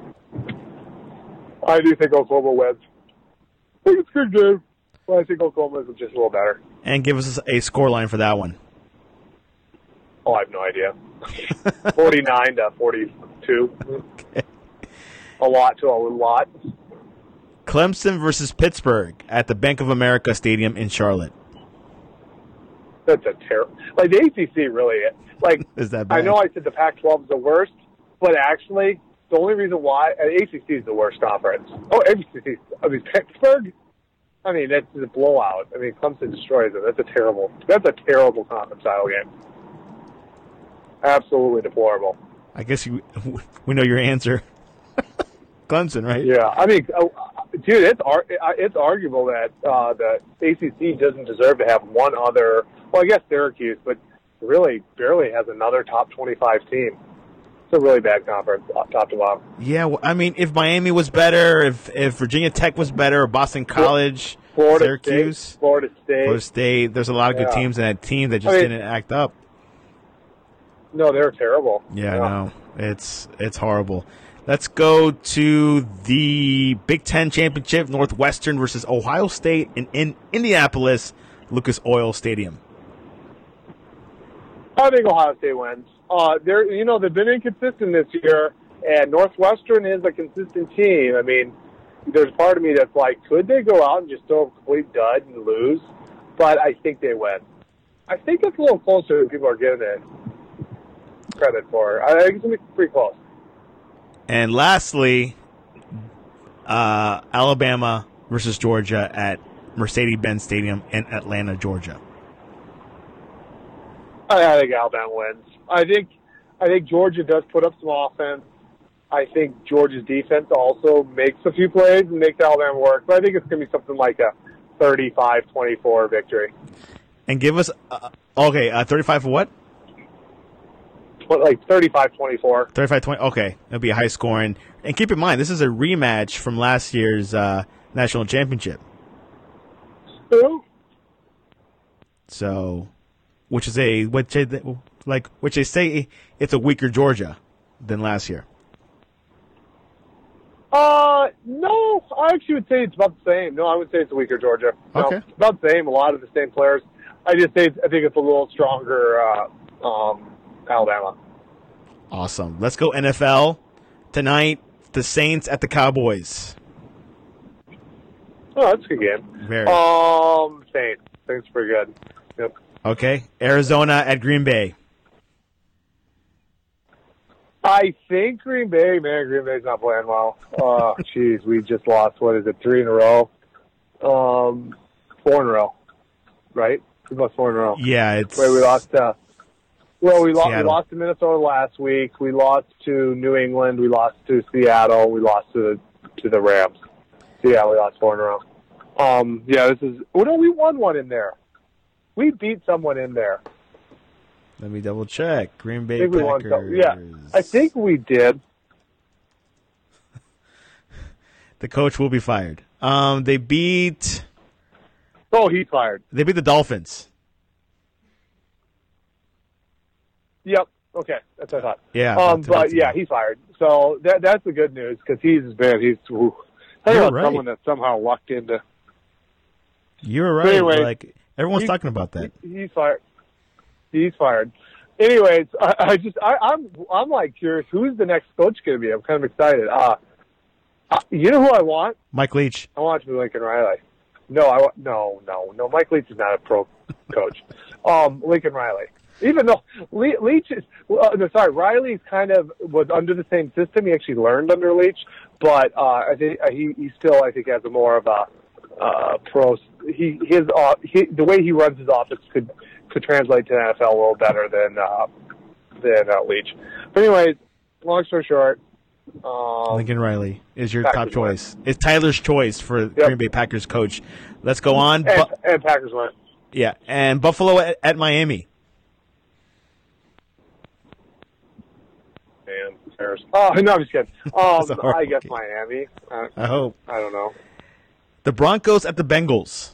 Speaker 2: I do think Oklahoma wins. I think it's a good game, but I think Oklahoma is just a little better.
Speaker 1: And give us a scoreline for that one.
Speaker 2: Oh, I have no idea. forty-nine to forty-two.
Speaker 1: Okay.
Speaker 2: A lot to a lot.
Speaker 1: Clemson versus Pittsburgh at the Bank of America Stadium in Charlotte.
Speaker 2: That's a terrible. Like the A C C really, like
Speaker 1: is that bad?
Speaker 2: I know I said the Pac twelve is the worst, but actually the only reason why uh, A C C is the worst conference. Oh, A C C. I mean Pittsburgh. I mean that's a blowout. I mean Clemson destroys it. That's a terrible. That's a terrible conference title game. Absolutely deplorable.
Speaker 1: I guess you, we know your answer. Clemson, right?
Speaker 2: Yeah, I mean, uh, dude, it's ar- it's arguable that uh, the A C C doesn't deserve to have one other. Well, I guess Syracuse, but really barely has another top twenty-five team. It's a really bad conference, top to bottom.
Speaker 1: Yeah, well, I mean, if Miami was better, if if Virginia Tech was better, or Boston College,
Speaker 2: Florida
Speaker 1: Syracuse,
Speaker 2: State, Florida State,
Speaker 1: Florida State, there's a lot of good
Speaker 2: yeah.
Speaker 1: teams in that team that just
Speaker 2: I mean,
Speaker 1: didn't act up.
Speaker 2: No, they're terrible.
Speaker 1: Yeah,
Speaker 2: yeah.
Speaker 1: no, it's it's horrible. Let's go to the Big Ten Championship, Northwestern versus Ohio State in, in Indianapolis, Lucas Oil Stadium.
Speaker 2: I think Ohio State wins. Uh, they're, you know, they've been inconsistent this year, and Northwestern is a consistent team. I mean, there's part of me that's like, could they go out and just throw a complete dud and lose? But I think they win. I think it's a little closer than people are giving it credit for. I think it's going to be pretty close.
Speaker 1: And lastly, uh, Alabama versus Georgia at Mercedes-Benz Stadium in Atlanta, Georgia.
Speaker 2: I, I think Alabama wins. I think I think Georgia does put up some offense. I think Georgia's defense also makes a few plays and makes Alabama work. But I think it's going to be something like a thirty-five twenty-four victory.
Speaker 1: And give us, uh, okay, uh, thirty-five for what?
Speaker 2: Like thirty-five twenty-four.
Speaker 1: thirty-five twenty, okay. That'll be a high scoring. And keep in mind, this is a rematch from last year's uh, national championship.
Speaker 2: Who?
Speaker 1: So, which is a, which they, like, which they say it's a weaker Georgia than last year.
Speaker 2: Uh, no, I actually would say it's about the same. No, I would say it's a weaker Georgia. No,
Speaker 1: Okay.
Speaker 2: it's about the same. A lot of the same players. I just say it's, I think it's a little stronger uh, um, Alabama.
Speaker 1: Awesome. Let's go N F L. Tonight, the Saints at the Cowboys.
Speaker 2: Oh, that's a good game.
Speaker 1: Very.
Speaker 2: Um, Saints. Saints pretty good. Yep.
Speaker 1: Okay. Arizona at Green Bay.
Speaker 2: I think Green Bay, man, Green Bay's not playing well. Oh, jeez, we just lost, what is it, three in a row? Um, four in a row, right? We lost four in a row.
Speaker 1: Yeah, it's.
Speaker 2: Wait, we lost, uh, well, we lost, we
Speaker 1: Seattle.
Speaker 2: lost to Minnesota last week. We lost to New England. We lost to Seattle. We lost to the, to the Rams. So, yeah, we lost four in a row. Um, yeah, this is, oh, no, we won one in there. We beat someone in there.
Speaker 1: Let me double check. Green
Speaker 2: I
Speaker 1: Bay
Speaker 2: think we won
Speaker 1: Packers.
Speaker 2: some, yeah, I think we did.
Speaker 1: The coach will be fired. Um, they beat.
Speaker 2: Oh, he's fired.
Speaker 1: They beat the Dolphins.
Speaker 2: Yep. Okay, that's what I thought.
Speaker 1: Yeah.
Speaker 2: Um, but yeah, he's fired. So that that's the good news because he's man, he's. Whew. Talk
Speaker 1: You're
Speaker 2: about
Speaker 1: right.
Speaker 2: someone that somehow lucked into.
Speaker 1: You're right.
Speaker 2: Anyway,
Speaker 1: like everyone's
Speaker 2: he,
Speaker 1: talking about that.
Speaker 2: He, he's fired. He's fired. Anyways, I, I just I, I'm I'm like curious who's the next coach going to be. I'm kind of excited. Uh, uh, you know who I want?
Speaker 1: Mike Leach.
Speaker 2: I want it to be Lincoln Riley. No, I want no no no. Mike Leach is not a pro coach. Um, Lincoln Riley. Even though Le- Leach is, uh, no, sorry, Riley's kind of was under the same system. He actually learned under Leach, but uh, I think uh, he, he still, I think, has a more of a uh, pro. He his uh, he, the way he runs his office could could translate to the N F L a little better than uh, than uh, Leach. But anyways, long story short, um,
Speaker 1: Lincoln Riley is your
Speaker 2: Packers
Speaker 1: top choice. It's Tyler's choice for
Speaker 2: Yep.
Speaker 1: Green Bay Packers coach. Let's go on.
Speaker 2: and,
Speaker 1: Bu-
Speaker 2: and Packers win.
Speaker 1: yeah, and Buffalo at, at Miami.
Speaker 2: And Bears. Oh no, I'm just kidding. Um,
Speaker 1: a horrible
Speaker 2: I guess
Speaker 1: game.
Speaker 2: Miami. Uh,
Speaker 1: I hope.
Speaker 2: I don't know.
Speaker 1: The Broncos at the Bengals.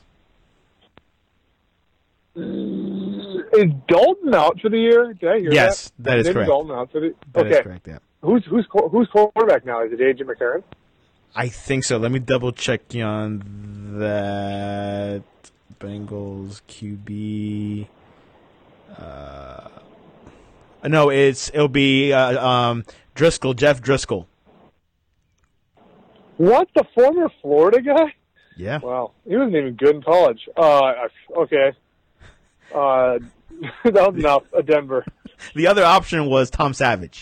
Speaker 2: Is Dalton out for the year? Did I hear
Speaker 1: Yes,
Speaker 2: that?
Speaker 1: that is
Speaker 2: Didn't
Speaker 1: correct.
Speaker 2: Dalton out for the
Speaker 1: That is
Speaker 2: okay.
Speaker 1: correct, yeah.
Speaker 2: Who's who's who's quarterback now? Is it A J McCarron?
Speaker 1: I think so. Let me double check you on that. Bengals Q B. Uh, no, it's it'll be uh, um, Driscoll, Jeff Driscoll.
Speaker 2: What, the former Florida guy?
Speaker 1: Yeah.
Speaker 2: Wow, he wasn't even good in college. Uh, okay. Uh, that was enough. Uh, Denver.
Speaker 1: The other option was Tom Savage.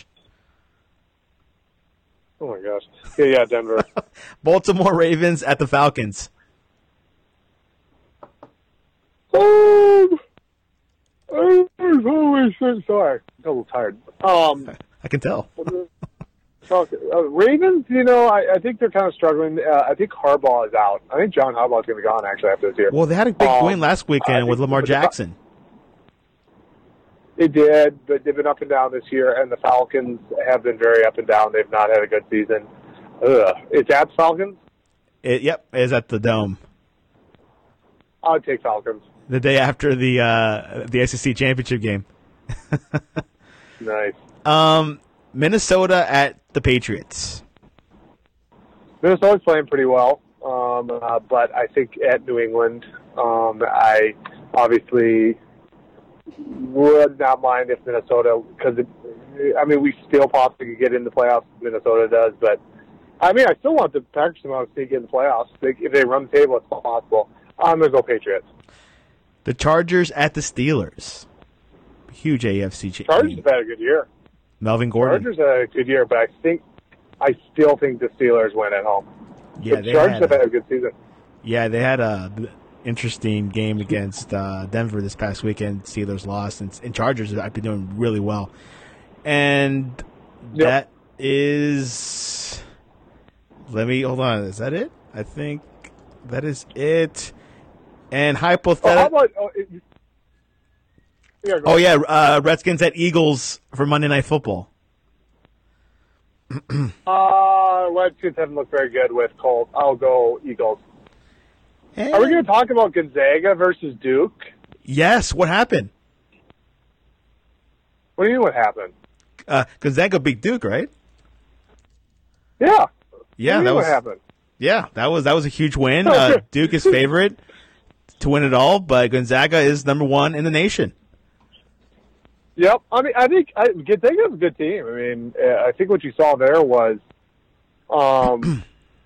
Speaker 2: Oh my gosh. Yeah, yeah, Denver.
Speaker 1: Baltimore Ravens at the Falcons.
Speaker 2: Oh, I'm always so sorry. I'm a little tired. Um,
Speaker 1: I can tell.
Speaker 2: talk, uh, Ravens, you know, I, I think they're kind of struggling. Uh, I think Harbaugh is out. I think John Harbaugh is going to be gone actually after this year.
Speaker 1: Well, they had a big
Speaker 2: Um,
Speaker 1: win last weekend
Speaker 2: I
Speaker 1: with
Speaker 2: think-
Speaker 1: Lamar Jackson.
Speaker 2: They did, but they've been up and down this year, and the Falcons have been very up and down. They've not had a good season. Ugh. It's at Falcons?
Speaker 1: It, yep, is at the Dome.
Speaker 2: I would take Falcons.
Speaker 1: The day after the uh, the S E C championship game.
Speaker 2: Nice.
Speaker 1: Um, Minnesota at the Patriots.
Speaker 2: Minnesota's playing pretty well, um, uh, but I think at New England, um, I obviously would not mind if Minnesota, because I mean, we still possibly could get in the playoffs. Minnesota does, but I mean, I still want the Packers to get in the playoffs. They, if they run the table, it's possible. I'm gonna go Patriots.
Speaker 1: The Chargers at the Steelers. Huge A F C cha-
Speaker 2: Chargers have had a good year.
Speaker 1: Melvin Gordon.
Speaker 2: Chargers had a good year, but I think I still think the Steelers win at home.
Speaker 1: Yeah,
Speaker 2: the
Speaker 1: they
Speaker 2: Chargers
Speaker 1: had
Speaker 2: have
Speaker 1: a-
Speaker 2: had a good season.
Speaker 1: Yeah, they had a interesting game against uh, Denver this past weekend. Steelers lost, and, and Chargers have been doing really well. And
Speaker 2: Yep.
Speaker 1: that is. Let me hold on. Is that it? I think that is it. And
Speaker 2: Oh, how
Speaker 1: hypothetical.
Speaker 2: about? Oh, it, yeah, go
Speaker 1: Oh
Speaker 2: ahead.
Speaker 1: yeah, uh, Redskins at Eagles for Monday Night Football.
Speaker 2: Uh, Redskins haven't looked very good with Colt. I'll go Eagles.
Speaker 1: And-
Speaker 2: Are we going to talk about Gonzaga versus Duke?
Speaker 1: Yes. What happened?
Speaker 2: What do you mean? What happened?
Speaker 1: Uh, Gonzaga beat Duke, right?
Speaker 2: Yeah.
Speaker 1: Yeah,
Speaker 2: what do you
Speaker 1: that
Speaker 2: mean
Speaker 1: was.
Speaker 2: what happened.
Speaker 1: Yeah, that was that was a huge win. Uh, Duke is favorite to win it all, but Gonzaga is number one in the nation.
Speaker 2: Yep. I mean, I think I, Gonzaga's a good team. I mean, uh, I think what you saw there was, um,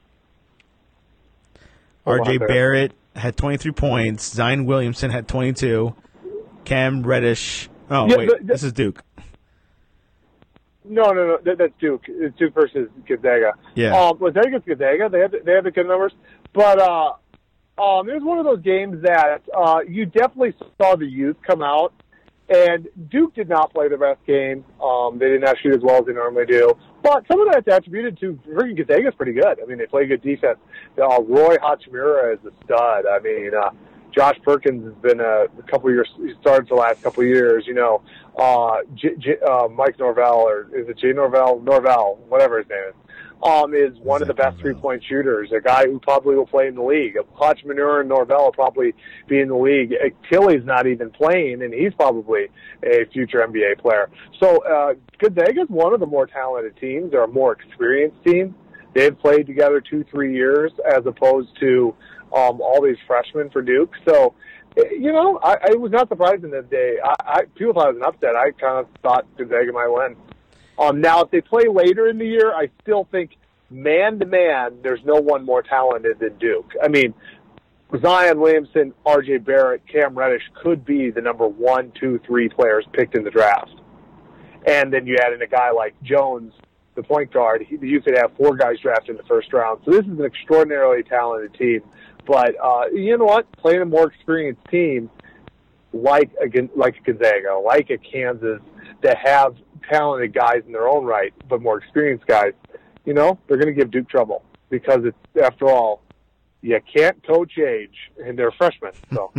Speaker 2: hold
Speaker 1: R J
Speaker 2: on there.
Speaker 1: Barrett had twenty-three points. Zion Williamson had twenty-two. Cam Reddish. Oh
Speaker 2: Yeah,
Speaker 1: wait,
Speaker 2: but-
Speaker 1: this is Duke.
Speaker 2: No, no, no. That, that's Duke. It's Duke versus Gonzaga.
Speaker 1: Yeah.
Speaker 2: Um, was that against Gonzaga? They had they had the good numbers, but uh, um, it was one of those games that uh, you definitely saw the youth come out, and Duke did not play the best game. Um, they did not shoot as well as they normally do, but some of that's attributed to freaking Gonzaga's pretty good. I mean, they play good defense. Uh, Roy Hachimura is a stud. I mean, uh, Josh Perkins has been a, a couple of years. He started the last couple of years. You know, uh, J, J, uh, Mike Norvell, or is it Jay Norvell? Norvell, whatever his name is. um, is one of the best three-point shooters, a guy who probably will play in the league. Clutch, Manure, and Norvell will probably be in the league. Achilles not even playing, and he's probably a future N B A player. So uh, Gonzaga's one of the more talented teams. They're a more experienced team. They've played together two, three years as opposed to um, all these freshmen for Duke. So, you know, I, I was not surprised in this day. I, I, people thought it was an upset. I kind of thought Gonzaga might win. Um, now, if they play later in the year, I still think man-to-man, there's no one more talented than Duke. I mean, Zion Williamson, R J Barrett, Cam Reddish could be the number one, two, three players picked in the draft. And then you add in a guy like Jones, the point guard. You could have four guys drafted in the first round. So this is an extraordinarily talented team. But uh, you know what? Playing a more experienced team like a, like a Gonzaga, like a Kansas, that have talented guys in their own right, but more experienced guys, you know, they're going to give Duke trouble because it's, after all, you can't coach age, and they're freshmen. So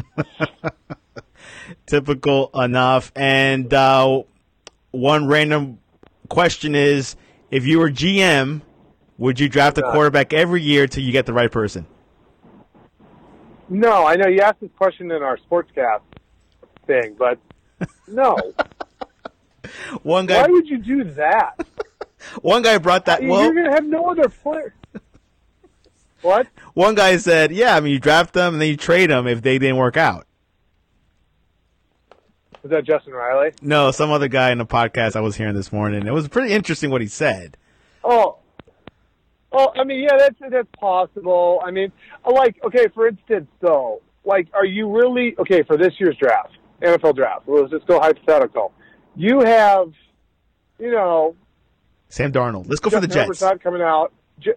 Speaker 1: typical enough. And uh, one random question is, if you were G M, would you draft a quarterback every year till you get the right person?
Speaker 2: No, I know you asked this question in our sportscast thing, but no.
Speaker 1: One guy.
Speaker 2: Why would you do that?
Speaker 1: One guy brought that. Well,
Speaker 2: you're going to have no other player. What?
Speaker 1: One guy said, "Yeah, I mean, you draft them and then you trade them if they didn't work out."
Speaker 2: Was that Justin Riley?
Speaker 1: No, some other guy in the podcast I was hearing this morning. It was pretty interesting what he said.
Speaker 2: Oh, oh, I mean, yeah, that's that's possible. I mean, like, okay, for instance, though, like, are you really okay for this year's draft, N F L draft? Well, let's just go hypothetical. You have, you know,
Speaker 1: Sam Darnold. Let's go for the Jets.
Speaker 2: Not coming out. J-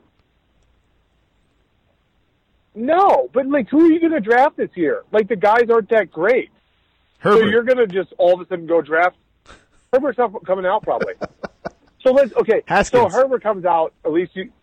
Speaker 2: no, but like, who are you going to draft this year? Like, the guys aren't that great.
Speaker 1: Herbert.
Speaker 2: So you're going to just all of a sudden go draft Herbert's not coming out probably. So let's okay.
Speaker 1: Haskins.
Speaker 2: So Herbert comes out. At least you.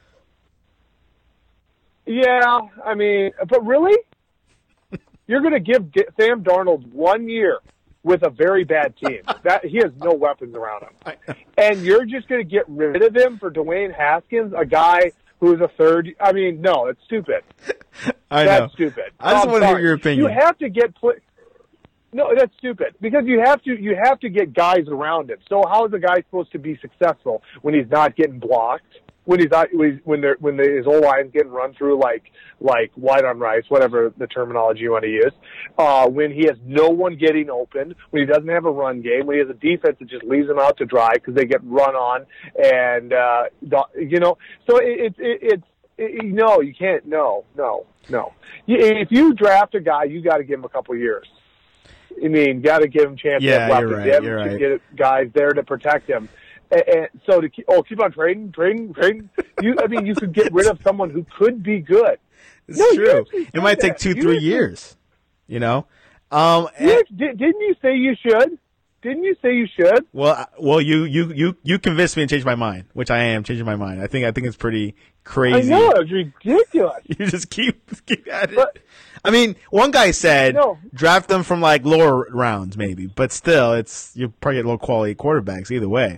Speaker 2: Yeah, I mean, but really, you're going to give Sam Darnold one year with a very bad team. That he has no weapons around him, and you're just going to get rid of him for Dwayne Haskins, a guy who's a third. I mean, no, it's stupid.
Speaker 1: I
Speaker 2: that's
Speaker 1: know.
Speaker 2: stupid.
Speaker 1: I just
Speaker 2: I'm
Speaker 1: want to
Speaker 2: sorry.
Speaker 1: hear your opinion.
Speaker 2: You have to get put. No, that's stupid because you have to you have to get guys around him. So how is a guy supposed to be successful when he's not getting blocked? When he's not when, he's, when they're when the, his whole line's getting run through like like white on rice, whatever the terminology you want to use. Uh, when he has no one getting open, when he doesn't have a run game, when he has a defense that just leaves him out to dry because they get run on, and uh, you know, so it, it, it, it's it, no, you can't. No, no, no. If you draft a guy, you got to give him a couple years. I mean, got to give him a chance
Speaker 1: yeah,
Speaker 2: to have weapons.
Speaker 1: You're right,
Speaker 2: you have
Speaker 1: you're
Speaker 2: to
Speaker 1: right.
Speaker 2: get guys there to protect him. And, and so to keep, oh, keep on trading, trading, trading. You, I mean, you could get rid of someone who could be good.
Speaker 1: It's
Speaker 2: no,
Speaker 1: true. It might take two,
Speaker 2: you
Speaker 1: three years. You know. Um,
Speaker 2: yes, did, didn't you say you should? Didn't you say you should?
Speaker 1: Well, well, you you you you convinced me and changed my mind, which I am changing my mind. I think I think it's pretty crazy.
Speaker 2: I know it's ridiculous.
Speaker 1: You just keep keep at it.
Speaker 2: But,
Speaker 1: I mean, one guy said
Speaker 2: no.
Speaker 1: draft them from like lower rounds, maybe, but still, it's you probably get low quality quarterbacks either way.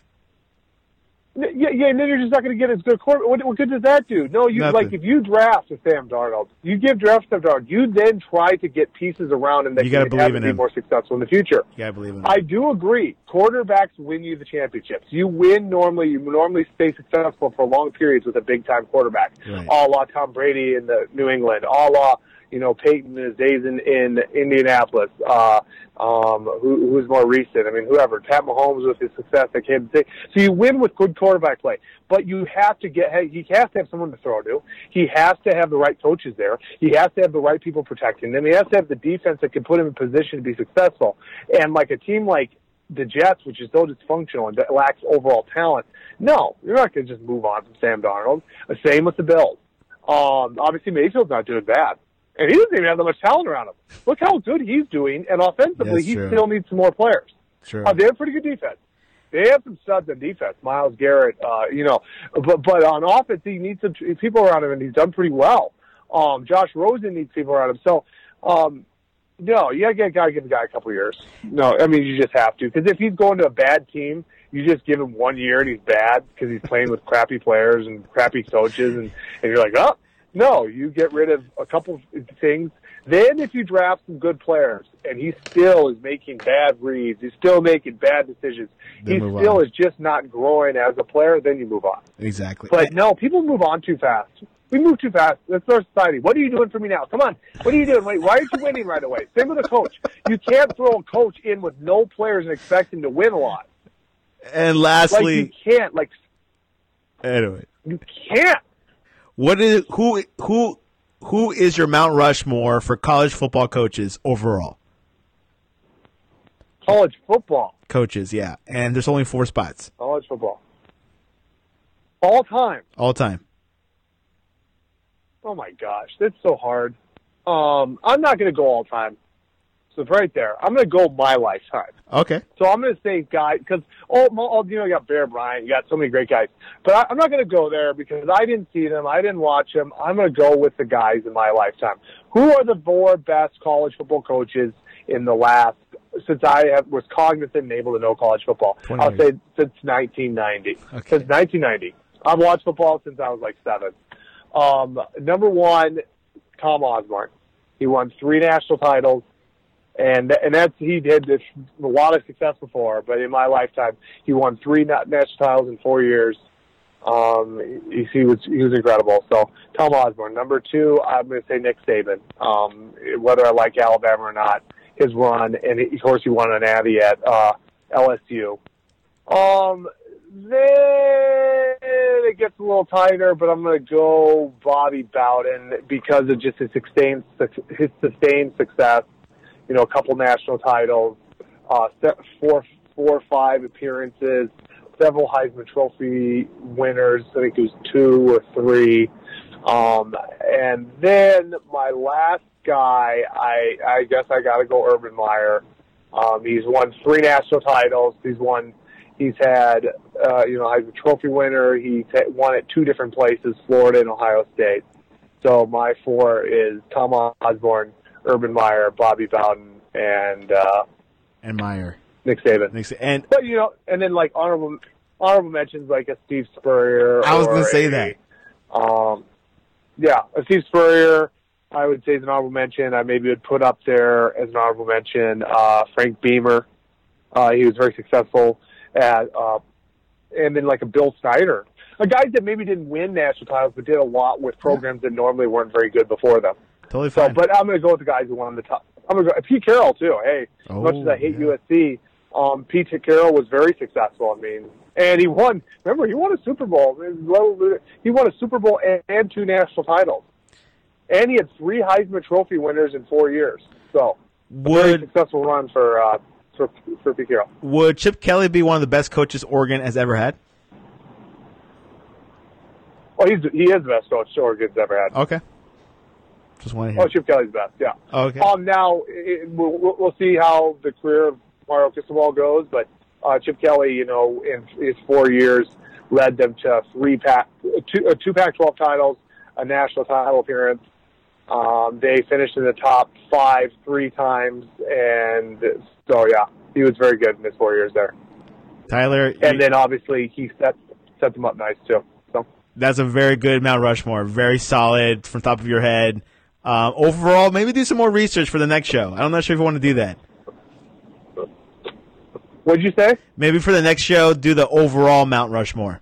Speaker 2: Yeah, yeah, and then you're just not going to get as good quarterback. What, what good does that do? No, you
Speaker 1: Nothing.
Speaker 2: like if you draft a Sam Darnold, you give draft Sam Darnold, you then try to get pieces around him that
Speaker 1: You gotta
Speaker 2: can
Speaker 1: believe
Speaker 2: have
Speaker 1: in
Speaker 2: to be
Speaker 1: him.
Speaker 2: more successful in the future.
Speaker 1: You gotta believe in
Speaker 2: I
Speaker 1: it.
Speaker 2: do agree. Quarterbacks win you the championships. You win normally. You normally stay successful for long periods with a big time quarterback,
Speaker 1: Right.
Speaker 2: a la Tom Brady in the New England, a la you know Peyton in his days in in Indianapolis. Uh, um, who, who's more recent? I mean, whoever. Pat Mahomes with his success at Kansas City. So you win with good quarterback play, but you have to get. He has to have someone to throw to. He has to have the right coaches there. He has to have the right people protecting him. He has to have the defense that can put him in position to be successful. And like a team like the Jets, which is so dysfunctional and that lacks overall talent, no, you're not going to just move on from Sam Darnold. The same with the Bills. Um, obviously, Mayfield's not doing bad. And he doesn't even have that much talent around him. Look how good he's doing, and offensively,
Speaker 1: That's
Speaker 2: he
Speaker 1: true.
Speaker 2: still needs some more players.
Speaker 1: Sure.
Speaker 2: Uh, they have pretty good defense. They have some studs on defense. Myles Garrett, uh, you know, but but on offense, he needs some people around him, and he's done pretty well. Um, Josh Rosen needs people around him. So, um, no, you gotta, gotta give the guy a couple years. No, I mean you just have to because if he's going to a bad team you just give him one year and he's bad because he's playing with crappy players and crappy coaches, and, and you're like, oh, no, you get rid of a couple of things. Then if you draft some good players and he still is making bad reads, he's still making bad decisions,
Speaker 1: Then
Speaker 2: he
Speaker 1: move
Speaker 2: still
Speaker 1: on.
Speaker 2: is just not growing as a player, then you move on.
Speaker 1: Exactly.
Speaker 2: But no, people move on too fast. We move too fast. That's our society. What are you doing for me now? Come on. What are you doing? Wait, why aren't you winning right away? Same with a coach. You can't throw a coach in with no players and expect him to win a lot.
Speaker 1: And
Speaker 2: Like,
Speaker 1: lastly,
Speaker 2: you can't. Like,
Speaker 1: anyway,
Speaker 2: you can't.
Speaker 1: what is who who who is your Mount Rushmore for college football coaches overall?
Speaker 2: College football.
Speaker 1: Coaches, yeah, and there's only four spots
Speaker 2: College football. All time.
Speaker 1: all time.
Speaker 2: Oh, my gosh. That's so hard. Um, I'm not going to go all time. So it's right there. I'm going to go my lifetime.
Speaker 1: Okay,
Speaker 2: So I'm going to say guy because oh, oh, you know, you got Bear Bryant, you got so many great guys, but I, I'm not going to go there because I didn't see them, I didn't watch them. I'm going to go with the guys in my lifetime. Who are the four best college football coaches in the last since I have, was cognizant and able to know college football?
Speaker 1: twenty
Speaker 2: I'll
Speaker 1: years.
Speaker 2: say since nineteen ninety.
Speaker 1: Okay.
Speaker 2: Since nineteen ninety, I've watched football since I was like seven. Um, number one, Tom Osborne. He won three national titles. And and that's he did this a lot of success before, but in my lifetime, he won three na- national titles in four years. Um, he, he was he was incredible. So Tom Osborne. Number two, I'm going to say Nick Saban. Um, whether I like Alabama or not, his run, and he, of course he won an Natty at uh, L S U. Um, then it gets a little tighter, but I'm going to go Bobby Bowden because of just his sustained his sustained success. You know, a couple national titles, uh, four, four or five appearances, several Heisman Trophy winners. I think it was two or three. Um, and then my last guy, I, I guess I got to go Urban Meyer. Um, he's won three national titles. He's won. He's had, uh, you know, Heisman Trophy winner. He's had, won at two different places, Florida and Ohio State. So my four is Tom Osborne, Urban Meyer, Bobby Bowden, and uh,
Speaker 1: and Meyer,
Speaker 2: Nick Saban.
Speaker 1: Nick Sa- and
Speaker 2: But you know, and then like honorable honorable mentions like a Steve Spurrier.
Speaker 1: I was
Speaker 2: going
Speaker 1: gonna
Speaker 2: to
Speaker 1: say that.
Speaker 2: Um, yeah, a Steve Spurrier, I would say is an honorable mention. I maybe would put up there as an honorable mention uh, Frank Beamer. Uh, he was very successful at, uh, and then like a Bill Snyder, a guy that maybe didn't win national titles but did a lot with programs that normally weren't very good before them.
Speaker 1: Totally
Speaker 2: So,
Speaker 1: fine.
Speaker 2: but I'm going to go with the guys who won the top. I'm going to go Pete Carroll too. Hey, as much as
Speaker 1: Oh,
Speaker 2: I hate
Speaker 1: yeah.
Speaker 2: U S C, um, Pete Carroll was very successful. I mean, and he won. Remember, he won a Super Bowl. He won a Super Bowl and, and two national titles, and he had three Heisman Trophy winners in four years. So, a very
Speaker 1: would
Speaker 2: successful run for uh, for, for Pete Carroll.
Speaker 1: would Chip Kelly be one of the best coaches Oregon has ever had?
Speaker 2: Well, he's he is the best coach Oregon's ever had.
Speaker 1: Okay, just want to
Speaker 2: Oh,
Speaker 1: hear.
Speaker 2: Chip Kelly's best. Yeah.
Speaker 1: Okay,
Speaker 2: Um, now it, we'll, we'll we'll see how the career of Mario Cristobal goes, but uh, Chip Kelly, you know, in his four years, led them to three pack, two, uh, two Pac twelve titles, a national title appearance. Um, they finished in the top five three times, and so yeah, he was very good in his four years there.
Speaker 1: Tyler,
Speaker 2: And
Speaker 1: you-
Speaker 2: then obviously he set set them up nice too. So
Speaker 1: that's a very good Mount Rushmore. Very solid from top of your head. Um, overall, maybe do some more research for the next show. I'm not sure if you want to do that.
Speaker 2: what'd you say?
Speaker 1: Maybe for the next show, do the overall Mount Rushmore.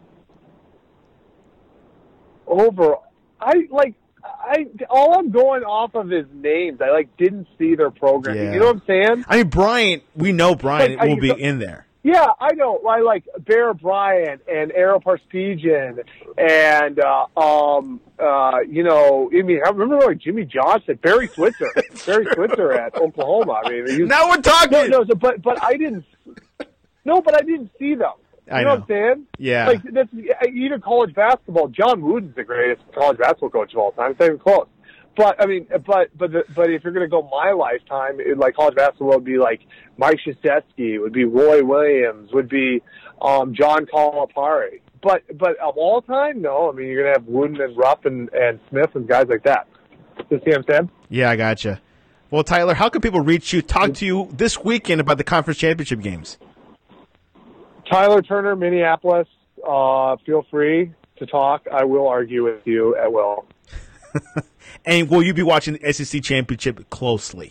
Speaker 2: Over, I like. I all I'm going off of is names. I like didn't see their programming.
Speaker 1: Yeah.
Speaker 2: You know what I'm saying?
Speaker 1: I mean, Bryant, we know Bryant
Speaker 2: But, uh,
Speaker 1: will be
Speaker 2: you-
Speaker 1: in there.
Speaker 2: Yeah, I know. I like Bear Bryant and Aero Parseghian and uh, um uh you know I mean I remember like Jimmy Johnson, Barry Switzer, Barry Switzer at Oklahoma. I mean, he was,
Speaker 1: Now we're talking.
Speaker 2: no, no, so, but but I didn't. No, but I didn't see them. You
Speaker 1: I
Speaker 2: know,
Speaker 1: know.
Speaker 2: what I'm saying?
Speaker 1: Yeah.
Speaker 2: Like that's even college basketball. John Wooden's the greatest college basketball coach of all time. It's not even close. But I mean, but but the, but if you're going to go my lifetime, it, like college basketball would be like Mike Krzyzewski, would be Roy Williams, would be um, John Calipari. But but of all time, no. I mean, you're going to have Wooden and Rupp and, and Smith and guys like that. You see what I'm saying?
Speaker 1: Yeah, I gotcha. Well, Tyler, how can people reach you, talk to you this weekend about the conference championship games?
Speaker 2: Tyler Turner, Minneapolis. Uh, feel free to talk. I will argue with you at will.
Speaker 1: And will you be watching the S E C championship closely?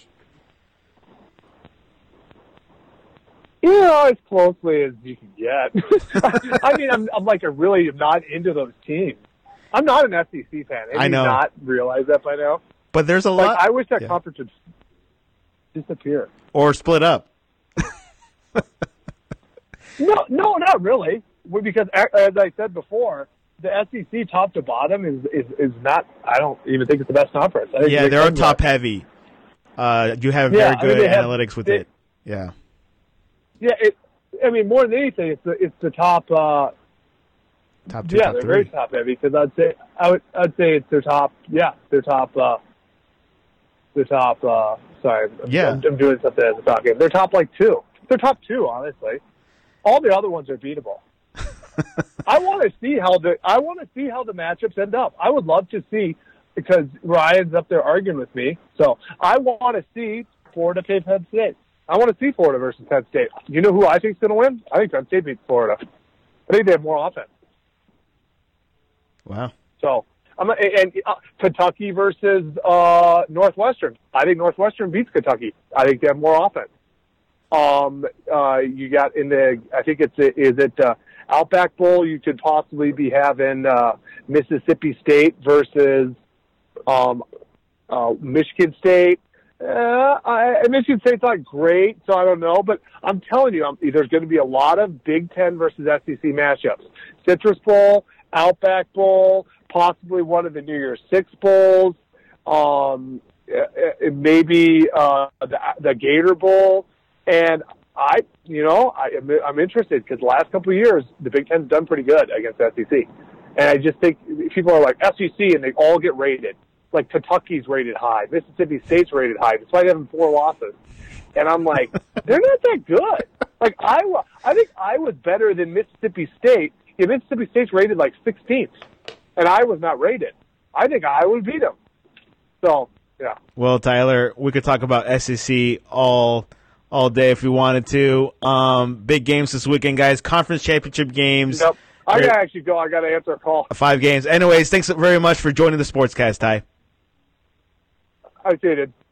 Speaker 2: You know, as closely as you can get. I mean, I'm, I'm like, I really am not into those teams. I'm not an S E C fan. Have
Speaker 1: I know.
Speaker 2: you not realize that by now?
Speaker 1: But there's a
Speaker 2: Like,
Speaker 1: lot.
Speaker 2: I wish that
Speaker 1: yeah.
Speaker 2: conference would disappear.
Speaker 1: Or split up.
Speaker 2: No, no, not really. Well, because, as I said before, the S E C top to bottom is, is, is not, I don't even think it's the best conference. I think
Speaker 1: Yeah,
Speaker 2: Big
Speaker 1: they're
Speaker 2: Ten's
Speaker 1: top
Speaker 2: right.
Speaker 1: heavy. Uh, you have
Speaker 2: Yeah,
Speaker 1: very
Speaker 2: I mean,
Speaker 1: good
Speaker 2: they have-
Speaker 1: analytics with
Speaker 2: they-
Speaker 1: it. Yeah.
Speaker 2: Yeah, it, I mean, more than anything, it's the, it's the top, uh,
Speaker 1: Top two,
Speaker 2: yeah,
Speaker 1: top
Speaker 2: they're
Speaker 1: three.
Speaker 2: very top heavy because I'd say, I would, I'd say it's their top, yeah, their top, uh, their top, uh, sorry, I'm,
Speaker 1: Yeah.
Speaker 2: I'm, I'm doing something as a talking. They're top like two. They're top two, honestly. All the other ones are beatable. I want to see how the I want to see how the matchups end up. I would love to see because Ryan's up there arguing with me. So I want to see Florida play Penn State. I want to see Florida versus Penn State. You know who I think's going to win? I think Penn State beats Florida. I think they have more offense.
Speaker 1: Wow.
Speaker 2: So I'm and, and uh, Kentucky versus uh, Northwestern. I think Northwestern beats Kentucky. I think they have more offense. Um, uh, you got in the I think it's is it uh, Outback Bowl. You could possibly be having uh, Mississippi State versus um, uh, Michigan State. Uh, I, Michigan State's not great, so I don't know. But I'm telling you, I'm, there's going to be a lot of Big Ten versus S E C matchups. Citrus Bowl, Outback Bowl, possibly one of the New Year's Six bowls, um, maybe uh, the, the Gator Bowl. And I, you know, I, I'm interested because the last couple of years, the Big Ten's done pretty good against S E C. And I just think people are like S E C, and they all get rated. Like Kentucky's rated high, Mississippi State's rated high, despite having four losses. And I'm like, they're not that good. Like Iowa, I think Iowa's better than Mississippi State. Yeah, Mississippi State's rated like sixteenth, and Iowa's not rated. I think Iowa would beat them. So, yeah.
Speaker 1: Well, Tyler, we could talk about S E C all all day if we wanted to. Um, big games this weekend, guys. Conference championship games.
Speaker 2: Nope. I gotta actually go. I gotta answer a call.
Speaker 1: Five games. Anyways, thanks very much for joining the Sportscast, Ty.
Speaker 2: I see it.